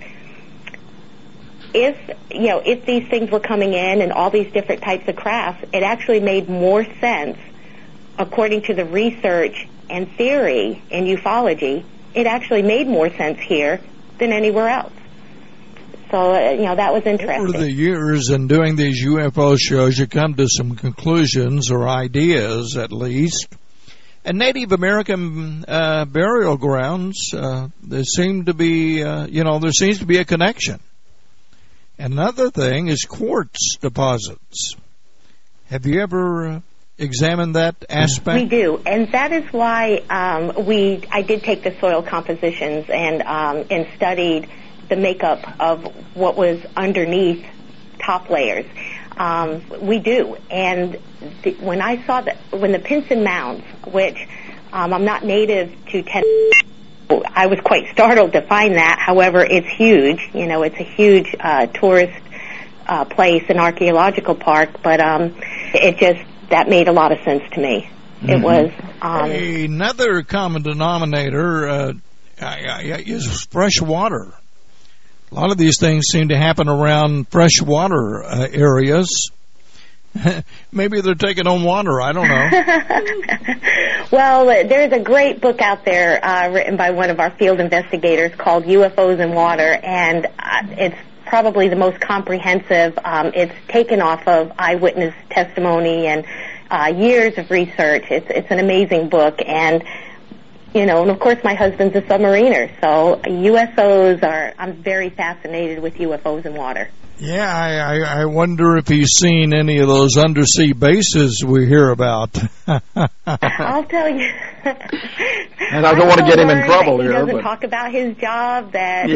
if these things were coming in and all these different types of crafts, it actually made more sense, according to the research and theory in ufology, it actually made more sense here than anywhere else. So, that was interesting. Over the years in doing these UFO shows, you come to some conclusions or ideas, at least. And Native American burial grounds, there seem to be, there seems to be a connection. Another thing is quartz deposits. Have you ever examined that aspect? We do, and that is why I did take the soil compositions and studied the makeup of what was underneath top layers. We do, and when I saw when the Pinson Mounds, which I'm not native to Tennessee, I was quite startled to find that. However, it's huge. It's a huge tourist place, an archaeological park, but that made a lot of sense to me. Mm-hmm. It was another common denominator is fresh water. A lot of these things seem to happen around freshwater areas. Maybe they're taking on water. I don't know. Well, there's a great book out there written by one of our field investigators called UFOs in Water, and it's probably the most comprehensive. It's taken off of eyewitness testimony and years of research. It's an amazing book, and and of course my husband's a submariner, so I'm very fascinated with UFOs in water. Yeah, I wonder if he's seen any of those undersea bases we hear about. I'll tell you. And I don't want to get him in trouble here. He doesn't talk about his job. I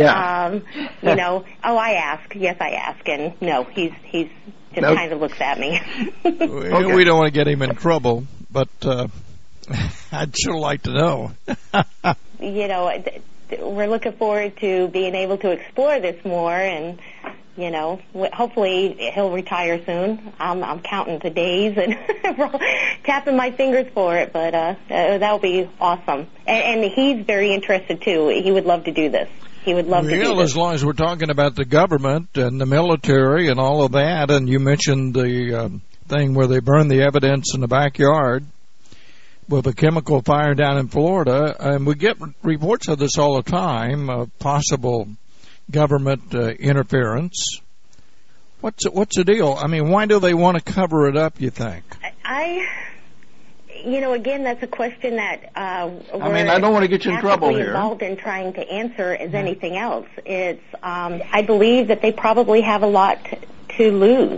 ask. Yes, I ask, and no, he's just kind of looks at me. Okay. We don't want to get him in trouble, but I'd sure like to know. we're looking forward to being able to explore this more, and hopefully he'll retire soon. I'm counting the days and tapping my fingers for it, but that'll be awesome. And he's very interested too. He would love to do this. He would love to do this. As long as we're talking about the government and the military and all of that, and you mentioned the thing where they burn the evidence in the backyard with a chemical fire down in Florida, and we get reports of this all the time, of possible government interference. What's the deal? I mean, why do they want to cover it up, you think? Again, that's a question that I don't want to get you in trouble here. Involved in trying to answer as anything else. It's I believe that they probably have a lot to lose,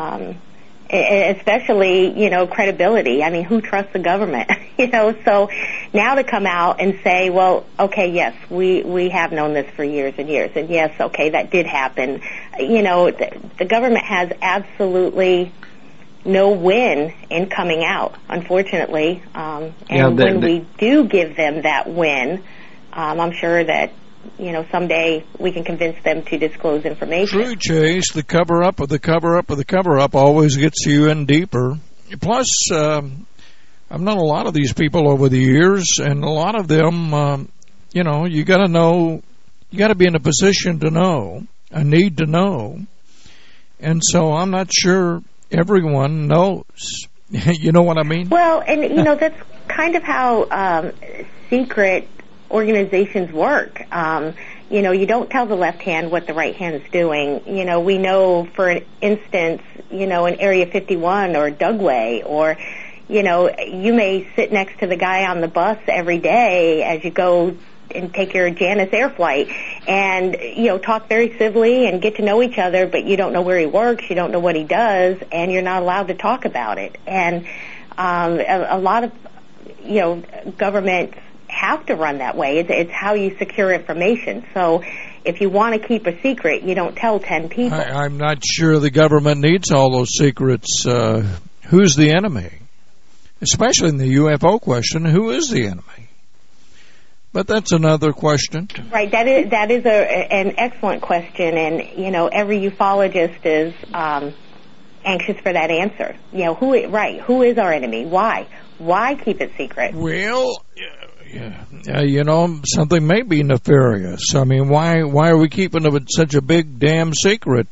especially credibility. I mean, who trusts the government? So now to come out and say, well, okay, yes, we have known this for years and years, and yes, okay, that did happen. The government has absolutely no win in coming out, unfortunately. When we do give them that win, I'm sure that someday we can convince them to disclose information. True, Chase. The cover-up of the cover-up of the cover-up always gets you in deeper. Plus, I've known a lot of these people over the years, and a lot of them, you got to know, you got to be in a position to know, a need to know. And so I'm not sure everyone knows. You know what I mean? Well, and, that's kind of how secret organizations work. You don't tell the left hand what the right hand is doing. We know, for instance, in Area 51 or Dugway, or, you may sit next to the guy on the bus every day as you go and take your Janice Air flight and, talk very civilly and get to know each other, but you don't know where he works, you don't know what he does, and you're not allowed to talk about it. And a lot of, governments have to run that way. It's how you secure information. So if you want to keep a secret, you don't tell 10 people. I'm not sure the government needs all those secrets. Who's the enemy? Especially in the UFO question, who is the enemy? But that's another question. Right. That is an excellent question, and every ufologist is anxious for that answer. Who is our enemy? Why keep it secret? Well, something may be nefarious. I mean, why are we keeping it such a big damn secret?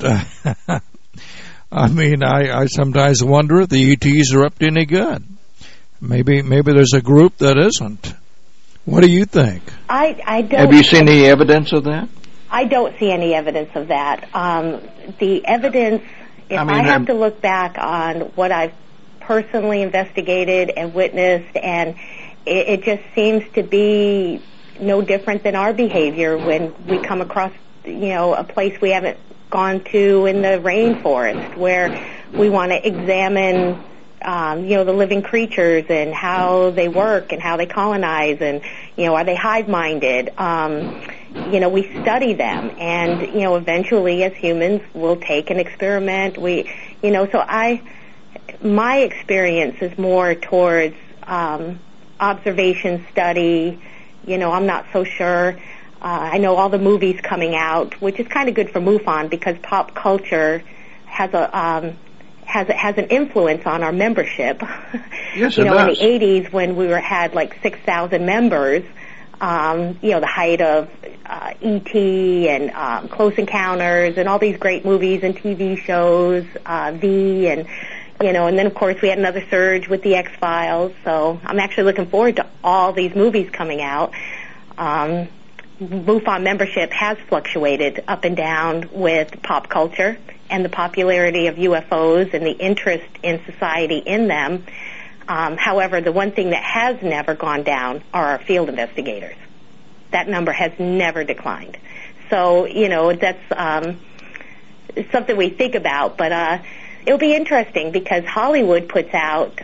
I mean, I sometimes wonder if the ETs are up to any good. Maybe there's a group that isn't. What do you think? I don't. Have you seen any evidence of that? I don't see any evidence of that. The evidence, I have to look back on what I've personally investigated and witnessed, and it just seems to be no different than our behavior when we come across, a place we haven't gone to in the rainforest, where we want to examine the living creatures and how they work and how they colonize, and, are they hive-minded? We study them, and, eventually as humans we'll take an experiment. My experience is more towards observation, study. I'm not so sure. I know all the movies coming out, which is kind of good for MUFON because pop culture has an influence on our membership. Yes, it does. In the 80s when we had like 6,000 members, the height of E.T. and Close Encounters and all these great movies and TV shows, V, and then of course we had another surge with the X-Files. So I'm actually looking forward to all these movies coming out. MUFON membership has fluctuated up and down with pop culture and the popularity of UFOs and the interest in society in them. However, the one thing that has never gone down are our field investigators. That number has never declined. So, that's something we think about, but it'll be interesting because Hollywood puts out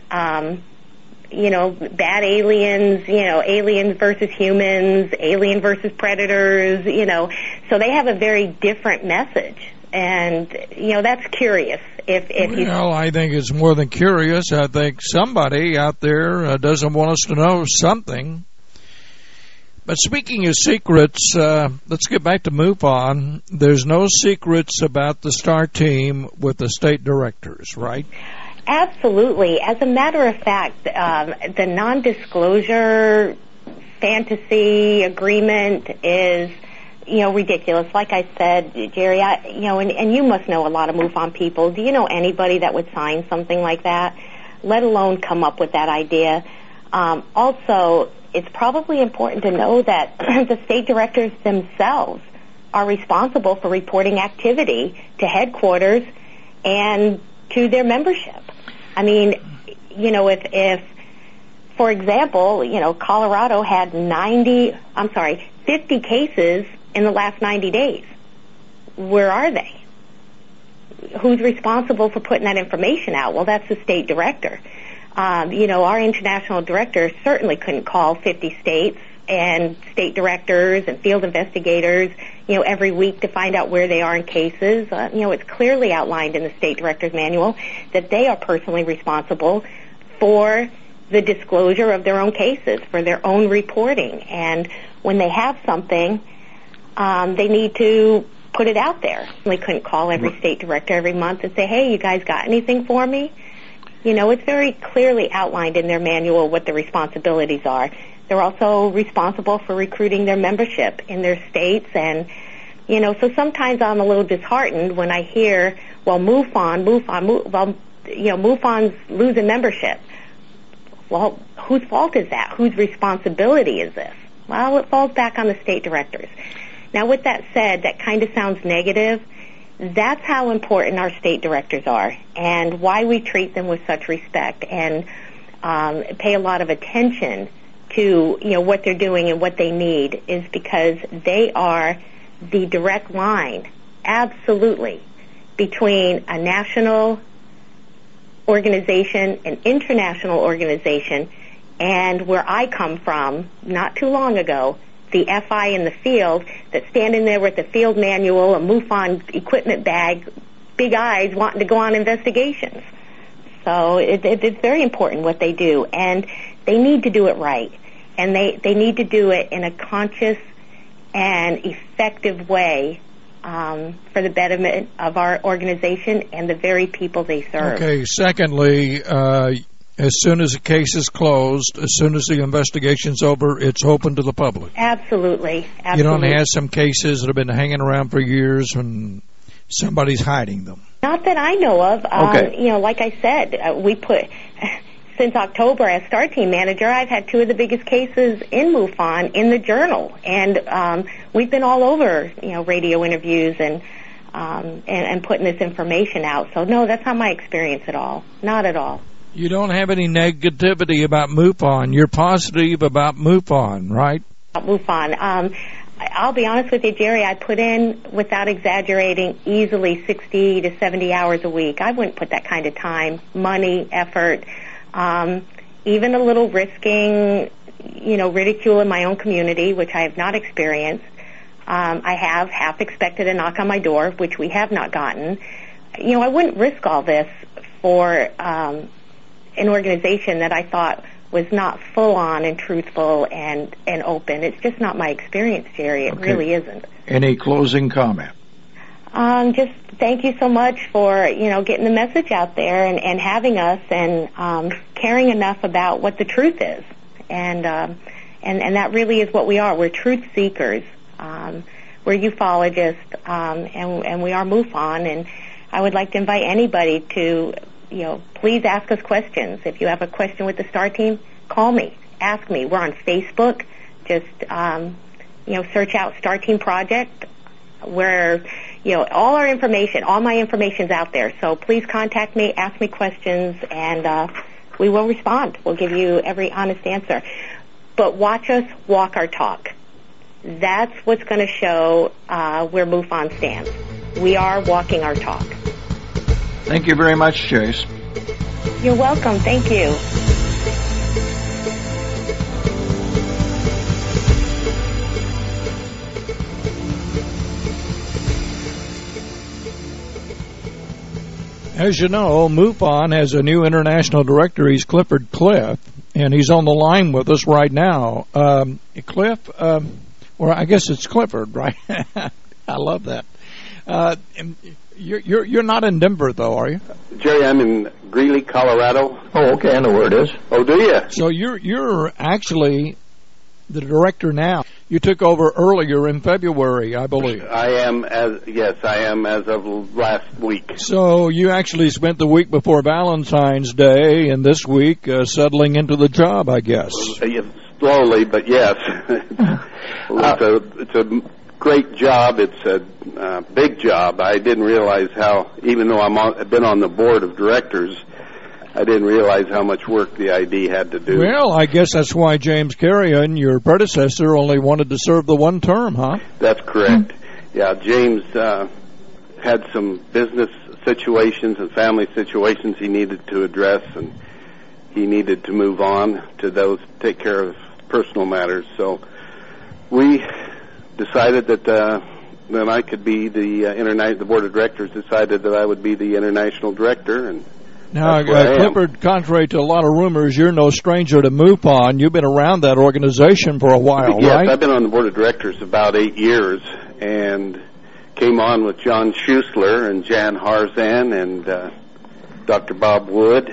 bad aliens, aliens versus humans, alien versus predators, so they have a very different message. And, that's curious. I think it's more than curious. I think somebody out there doesn't want us to know something. But speaking of secrets, let's get back to MUFON. There's no secrets about the STAR team with the state directors, right? Absolutely. As a matter of fact, the non-disclosure fantasy agreement is, ridiculous. Like I said, Jerry, and you must know a lot of MUFON people. Do you know anybody that would sign something like that, let alone come up with that idea? Also, it's probably important to know that the state directors themselves are responsible for reporting activity to headquarters and to their membership. I mean, if for example, Colorado had 50 cases in the last 90 days. Where are they? Who's responsible for putting that information out? Well, that's the state director. Our international director certainly couldn't call 50 states and state directors and field investigators, every week to find out where they are in cases. It's clearly outlined in the state director's manual that they are personally responsible for the disclosure of their own cases, for their own reporting. And when they have something, they need to put it out there. They couldn't call every state director every month and say, hey, you guys got anything for me? It's very clearly outlined in their manual what the responsibilities are. They're also responsible for recruiting their membership in their states. And, so sometimes I'm a little disheartened when I hear, MUFON's losing membership. Well, whose fault is that? Whose responsibility is this? Well, it falls back on the state directors. Now, with that said, that kind of sounds negative. That's how important our state directors are and why we treat them with such respect and pay a lot of attention to, what they're doing and what they need is because they are the direct line, absolutely, between a national organization, an international organization, and where I come from, not too long ago, the FI in the field that's standing there with the field manual, a MUFON equipment bag, big eyes, wanting to go on investigations. So it's very important what they do, and they need to do it right, and they need to do it in a conscious and effective way for the betterment of our organization and the very people they serve. Okay, secondly, as soon as a case is closed, as soon as the investigation's over, it's open to the public. Absolutely. You don't have some cases that have been hanging around for years and somebody's hiding them. Not that I know of. Okay. Like I said, since October as STAR team manager, I've had two of the biggest cases in MUFON in the journal. And we've been all over, radio interviews and putting this information out. So, no, that's not my experience at all. Not at all. You don't have any negativity about MUFON. You're positive about MUFON, right? MUFON. I'll be honest with you, Jerry, I put in, without exaggerating, easily 60 to 70 hours a week. I wouldn't put that kind of time, money, effort, even a little risking, ridicule in my own community, which I have not experienced. I have half expected a knock on my door, which we have not gotten. I wouldn't risk all this for an organization that I thought was not full on and truthful and open. It's just not my experience, Jerry. It really isn't. Any closing comment? Just thank you so much for, getting the message out there and having us and caring enough about what the truth is. And that really is what we are. We're truth seekers. We're ufologists, and we are MUFON. And I would like to invite anybody to, please ask us questions. If you have a question with the STAR team, call me, ask me. We're on Facebook. Just, search out STAR Team Project, where, all our information, all my information's out there. So please contact me, ask me questions, and we will respond. We'll give you every honest answer. But watch us walk our talk. That's what's going to show where MUFON stands. We are walking our talk. Thank you very much, Chase. You're welcome. Thank you. As you know, MUFON has a new international director. He's Clifford Cliff. and he's on the line with us right now. Cliff, or I guess it's Clifford, right? I love that. You're not in Denver, though, are you? Jerry, I'm in Greeley, Colorado. Oh, okay, I know where it is. Oh, do you? So you're actually the director now. You took over earlier in February, I believe. I am as of last week. So you actually spent the week before Valentine's Day and this week settling into the job, I guess. Slowly, but yes. It's a great job. It's a big job. I didn't realize how, even though I've been on the board of directors, I didn't realize how much work the ID had to do. Well, I guess that's why James Carrion, your predecessor, only wanted to serve the one term, huh? That's correct. Yeah, James had some business situations and family situations he needed to address, and he needed to move on to those, take care of personal matters. So we decided that I could be the board of directors decided that I would be the international director, and now, Clifford, contrary to a lot of rumors, you're no stranger to MUFON. You've been around that organization for a while, yes, right? Yes, I've been on the board of directors about 8 years, and came on with John Schuessler and Jan Harzan and Dr. Bob Wood,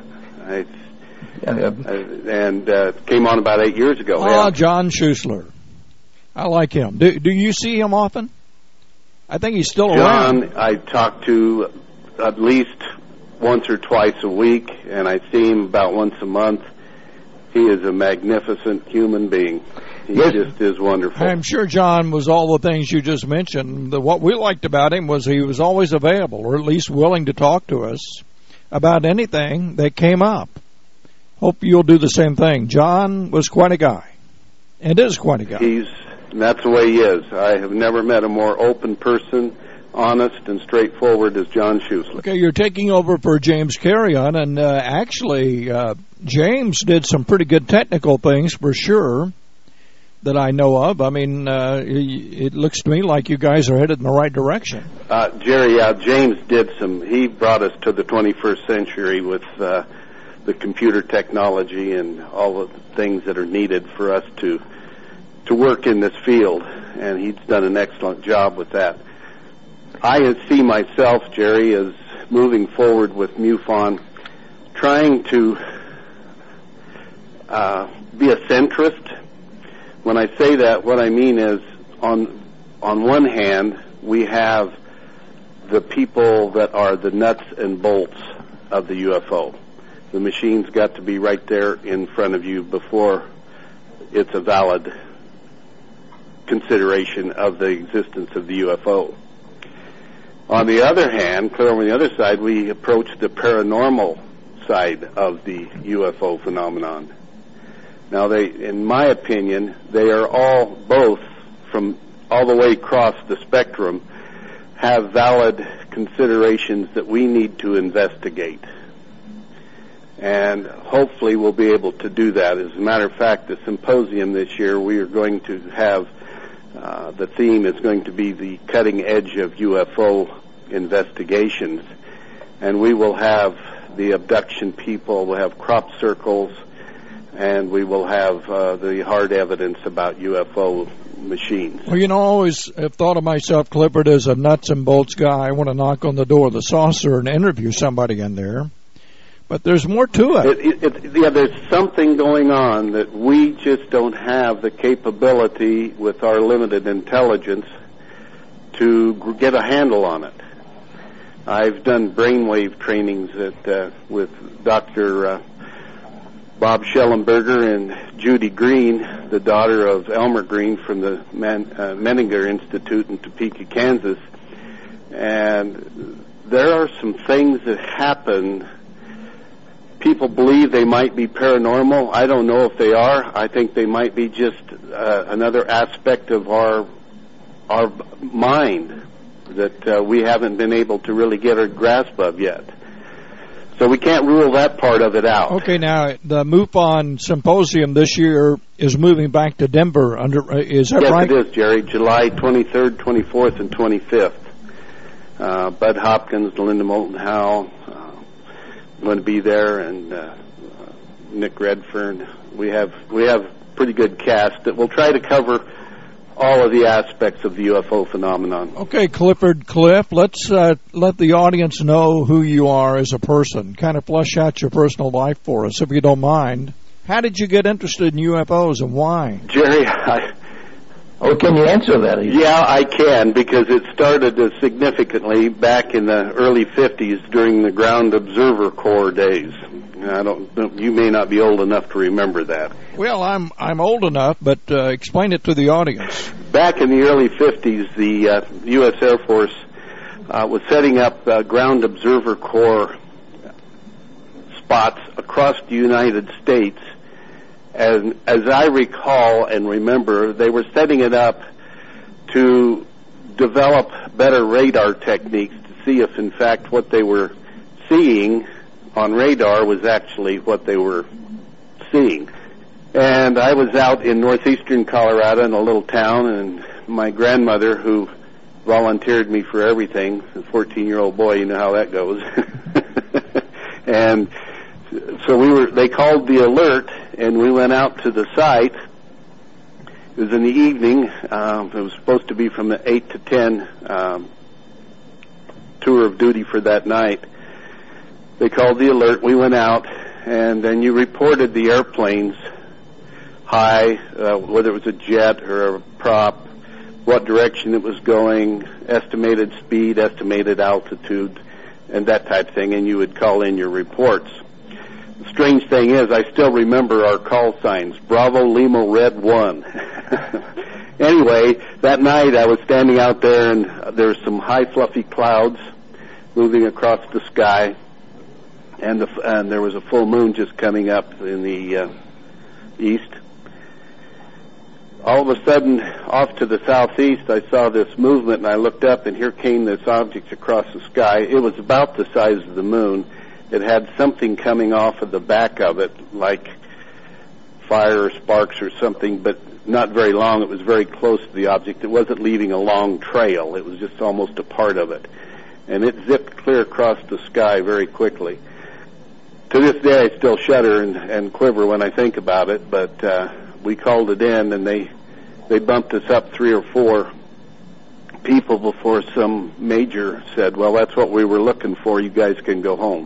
and came on about 8 years ago. Ah, yeah. John Schuessler. I like him. Do you see him often? I think he's still around. John, I talk to at least once or twice a week, and I see him about once a month. He is a magnificent human being. He just is wonderful. I'm sure John was all the things you just mentioned. What we liked about him was he was always available, or at least willing to talk to us about anything that came up. Hope you'll do the same thing. John was quite a guy, and is quite a guy. That's the way he is. I have never met a more open person, honest and straightforward as John Schuessler. Okay, you're taking over for James Carrion, and actually, James did some pretty good technical things for sure that I know of. I mean, it looks to me like you guys are headed in the right direction. Jerry, James did he brought us to the 21st century with the computer technology and all of the things that are needed for us to work in this field, and he's done an excellent job with that. I see myself, Jerry, as moving forward with MUFON, trying to be a centrist. When I say that, what I mean is, on one hand, we have the people that are the nuts and bolts of the UFO. The machine's got to be right there in front of you before it's a valid consideration of the existence of the UFO. On the other hand, clear on the other side, we approach the paranormal side of the UFO phenomenon. Now, in my opinion, they are all both, from all the way across the spectrum, have valid considerations that we need to investigate. And hopefully we'll be able to do that. As a matter of fact, the symposium this year, we are going to have, the theme is going to be the cutting edge of UFO investigations. And we will have the abduction people, we'll have crop circles, and we will have the hard evidence about UFO machines. Well, I always have thought of myself, Clifford, as a nuts and bolts guy. I want to knock on the door of the saucer and interview somebody in there. But there's more to it. There's something going on that we just don't have the capability with our limited intelligence to get a handle on it. I've done brainwave trainings with Dr. Bob Schellenberger and Judy Green, the daughter of Elmer Green from the Menninger Institute in Topeka, Kansas. And there are some things that happen. People believe they might be paranormal. I don't know if they are. I think they might be just another aspect of our mind that we haven't been able to really get a grasp of yet. So we can't rule that part of it out. Okay, now the MUFON symposium this year is moving back to Denver. Is that right? Yes, it is, Jerry. July 23rd, 24th, and 25th. Bud Hopkins, Linda Moulton Howe, going to be there, and Nick Redfern. We have pretty good cast that will try to cover all of the aspects of the UFO phenomenon. Okay, Cliff, let's let the audience know who you are as a person. Kind of flesh out your personal life for us, if you don't mind. How did you get interested in UFOs and why? Jerry, can you answer that? Yeah, I can, because it started significantly back in the early 50s during the Ground Observer Corps days. You may not be old enough to remember that. Well, I'm old enough, but explain it to the audience. Back in the early 50s, the U.S. Air Force was setting up Ground Observer Corps spots across the United States. And as I recall and remember, they were setting it up to develop better radar techniques to see if, in fact, what they were seeing on radar was actually what they were seeing. And I was out in northeastern Colorado in a little town, and my grandmother, who volunteered me for everything, a 14-year-old boy, you know how that goes. And so they called the alert, and we went out to the site. It was in the evening. It was supposed to be from the 8 to 10 tour of duty for that night. They called the alert. We went out, and then you reported the airplanes high, whether it was a jet or a prop, what direction it was going, estimated speed, estimated altitude, and that type of thing, and you would call in your reports. The strange thing is, I still remember our call signs, Bravo, Lima, Red 1. Anyway, that night I was standing out there, and there were some high, fluffy clouds moving across the sky, and there was a full moon just coming up in the east. All of a sudden, off to the southeast, I saw this movement, and I looked up, and here came this object across the sky. It was about the size of the moon. It had something coming off of the back of it, like fire or sparks or something, but not very long. It was very close to the object. It wasn't leaving a long trail. It was just almost a part of it. And it zipped clear across the sky very quickly. To this day, I still shudder and quiver when I think about it, but we called it in, and they bumped us up 3 or 4 people before some major said, well, that's what we were looking for. You guys can go home.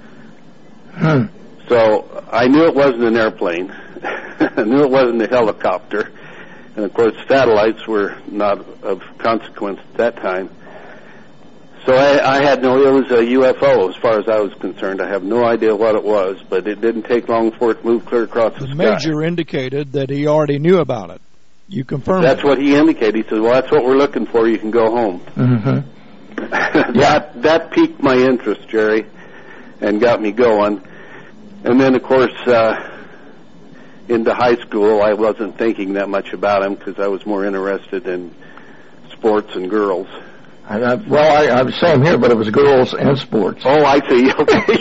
So I knew it wasn't an airplane. I knew it wasn't a helicopter. And, of course, satellites were not of consequence at that time. So I had it was a UFO as far as I was concerned. I have no idea what it was, but it didn't take long for it to move clear across the sky. The major indicated that he already knew about it. You confirmed That's what he indicated. He said, well, that's what we're looking for. You can go home. Mm-hmm. That piqued my interest, Jerry, and got me going. And then, of course, into high school, I wasn't thinking that much about him because I was more interested in sports and girls. I was same here, but it was girls and sports. Oh, I see. Okay.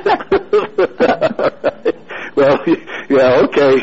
Well, yeah, okay.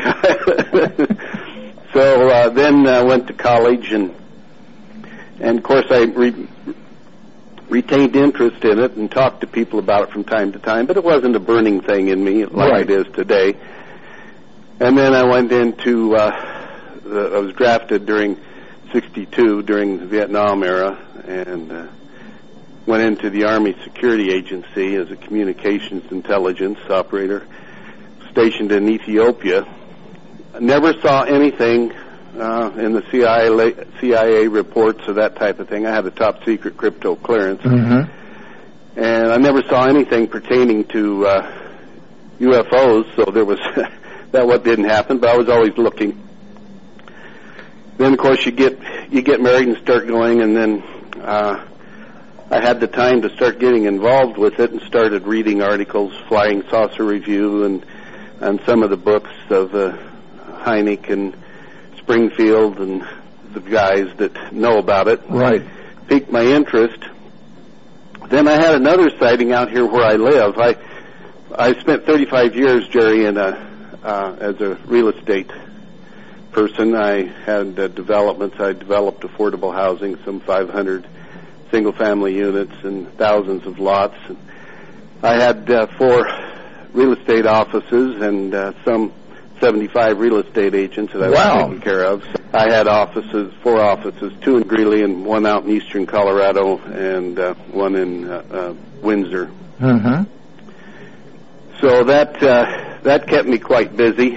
So then I went to college, and of course I retained interest in it and talked to people about it from time to time, but it wasn't a burning thing in me like it is today. And then I went into, I was drafted during 62, during the Vietnam era, and went into the Army Security Agency as a communications intelligence operator stationed in Ethiopia. I never saw anything in the CIA reports or that type of thing. I had a top secret crypto clearance. Mm-hmm. And I never saw anything pertaining to UFOs, so there was that what didn't happen, but I was always looking. Then, of course, you get married and start going, and then I had the time to start getting involved with it and started reading articles, Flying Saucer Review, and some of the books of Hynek and Springfield and the guys that know about it. Right. Piqued my interest. Then I had another sighting out here where I live. I spent 35 years, Jerry, as a real estate person. I had developments. I developed affordable housing, some 500 single-family units and thousands of lots. And I had 4 real estate offices and some 75 real estate agents that I was taking care of. I had four offices, 2 in Greeley and 1 out in eastern Colorado and 1 in Windsor. Mm-hmm. So that kept me quite busy.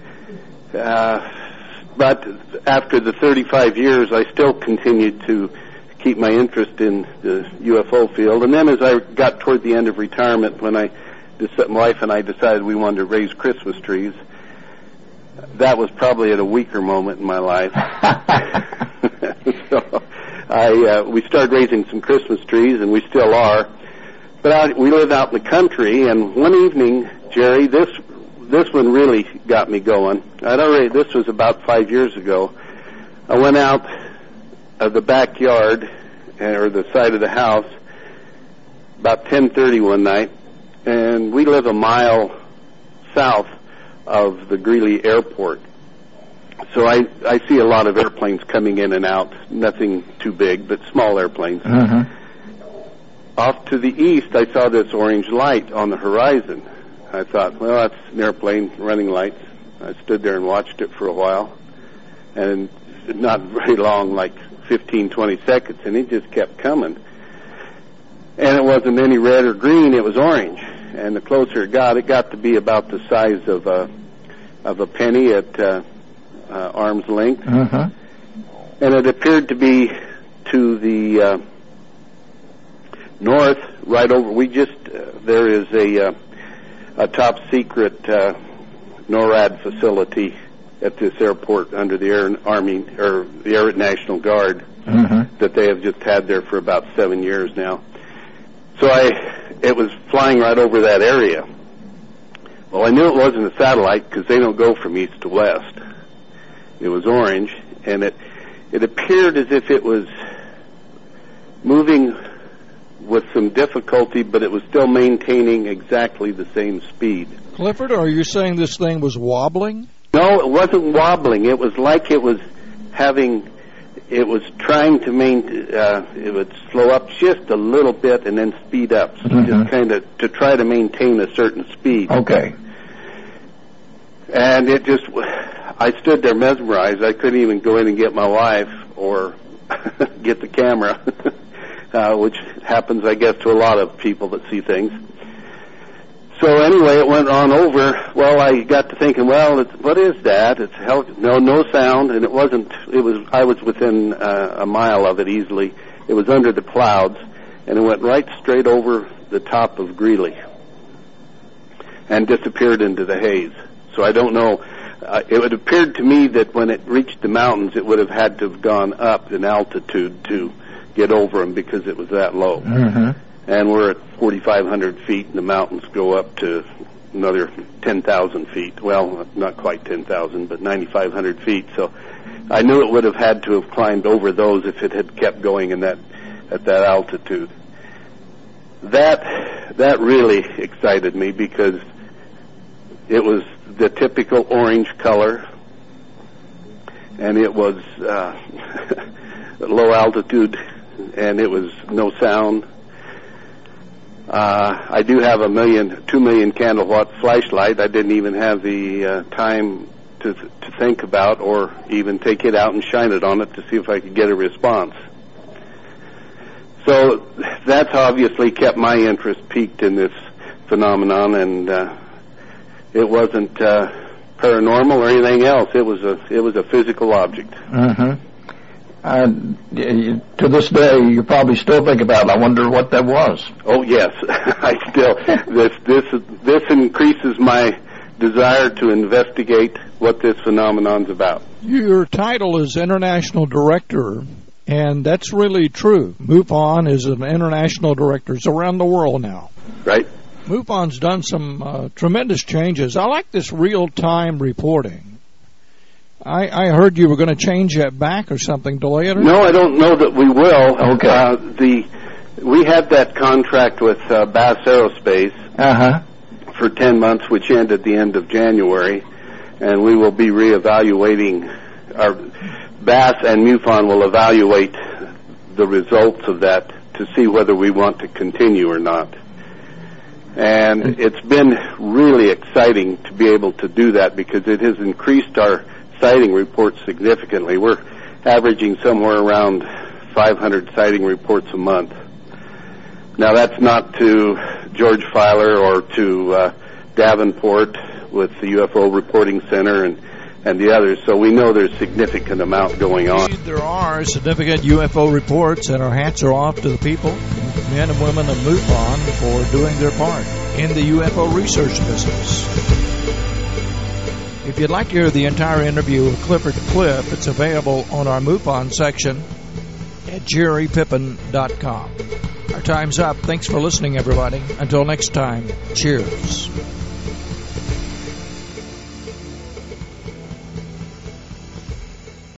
But after the 35 years, I still continued to keep my interest in the UFO field. And then as I got toward the end of retirement, when my wife and I decided we wanted to raise Christmas trees, that was probably at a weaker moment in my life. So we started raising some Christmas trees, and we still are. But we live out in the country, and one evening, Jerry, this one really got me going. This was about 5 years ago. I went out of the backyard, or the side of the house, about 10:30 one night, and we live a mile south of the Greeley Airport. So I see a lot of airplanes coming in and out, nothing too big, but small airplanes. Mm-hmm. Off to the east, I saw this orange light on the horizon. I thought, well, that's an airplane running lights. I stood there and watched it for a while, and not very long, like 15, 20 seconds, and it just kept coming. And it wasn't any red or green, it was orange. And the closer it got to be about the size of a penny at arm's length. Mm-hmm. And it appeared to be to the north, right over. There is a top secret NORAD facility at this airport under the Air National Guard that they have just had there for about 7 years now. So it was flying right over that area. Well, I knew it wasn't a satellite because they don't go from east to west. It was orange, and it appeared as if it was moving with some difficulty, but it was still maintaining exactly the same speed. Clifford, are you saying this thing was wobbling? No, it wasn't wobbling. It was like it was trying to it would slow up just a little bit and then speed up, so just kind of to try to maintain a certain speed. Okay. And I stood there mesmerized. I couldn't even go in and get my wife or get the camera, which happens, I guess, to a lot of people that see things. So anyway, it went on over. Well, I got to thinking, well, what is that? No sound, and I was within a mile of it easily. It was under the clouds, and it went right straight over the top of Greeley and disappeared into the haze. So I don't know. It appeared to me that when it reached the mountains, it would have had to have gone up in altitude to get over them because it was that low. Mm-hmm. And we're at 4,500 feet, and the mountains go up to another 10,000 feet. Well, not quite 10,000, but 9,500 feet. So I knew it would have had to have climbed over those if it had kept going at that altitude. That really excited me because it was the typical orange color, and it was low altitude, and it was no sound. I do have a 2 million candle watt flashlight. I didn't even have the time to think about or even take it out and shine it on it to see if I could get a response. So that's obviously kept my interest peaked in this phenomenon, and it wasn't paranormal or anything else. It was a physical object. Mm-hmm. To this day, you probably still think about it. I wonder what that was. Oh yes, I still this increases my desire to investigate what this phenomenon's about. Your title is International Director, and that's really true. MUFON is an international director. It's around the world now. Right. MUFON's done some tremendous changes. I like this real-time reporting. I heard you were going to change that back or something, delay it? No, I don't know that we will. Okay. We had that contract with Bass Aerospace for 10 months, which ended at the end of January, and we will be reevaluating. Our Bass and MUFON will evaluate the results of that to see whether we want to continue or not. And it's been really exciting to be able to do that because it has increased our sighting reports significantly. We're averaging somewhere around 500 sighting reports a month. Now, that's not to George Filer or to Davenport with the UFO Reporting Center and the others, so we know there's significant amount going on. There are significant UFO reports, and our hats are off to the people, men and women of MUFON, for doing their part in the UFO research business. If you'd like to hear the entire interview with Clifford Cliff, it's available on our MUFON section at jerrypippin.com. Our time's up. Thanks for listening, everybody. Until next time, cheers.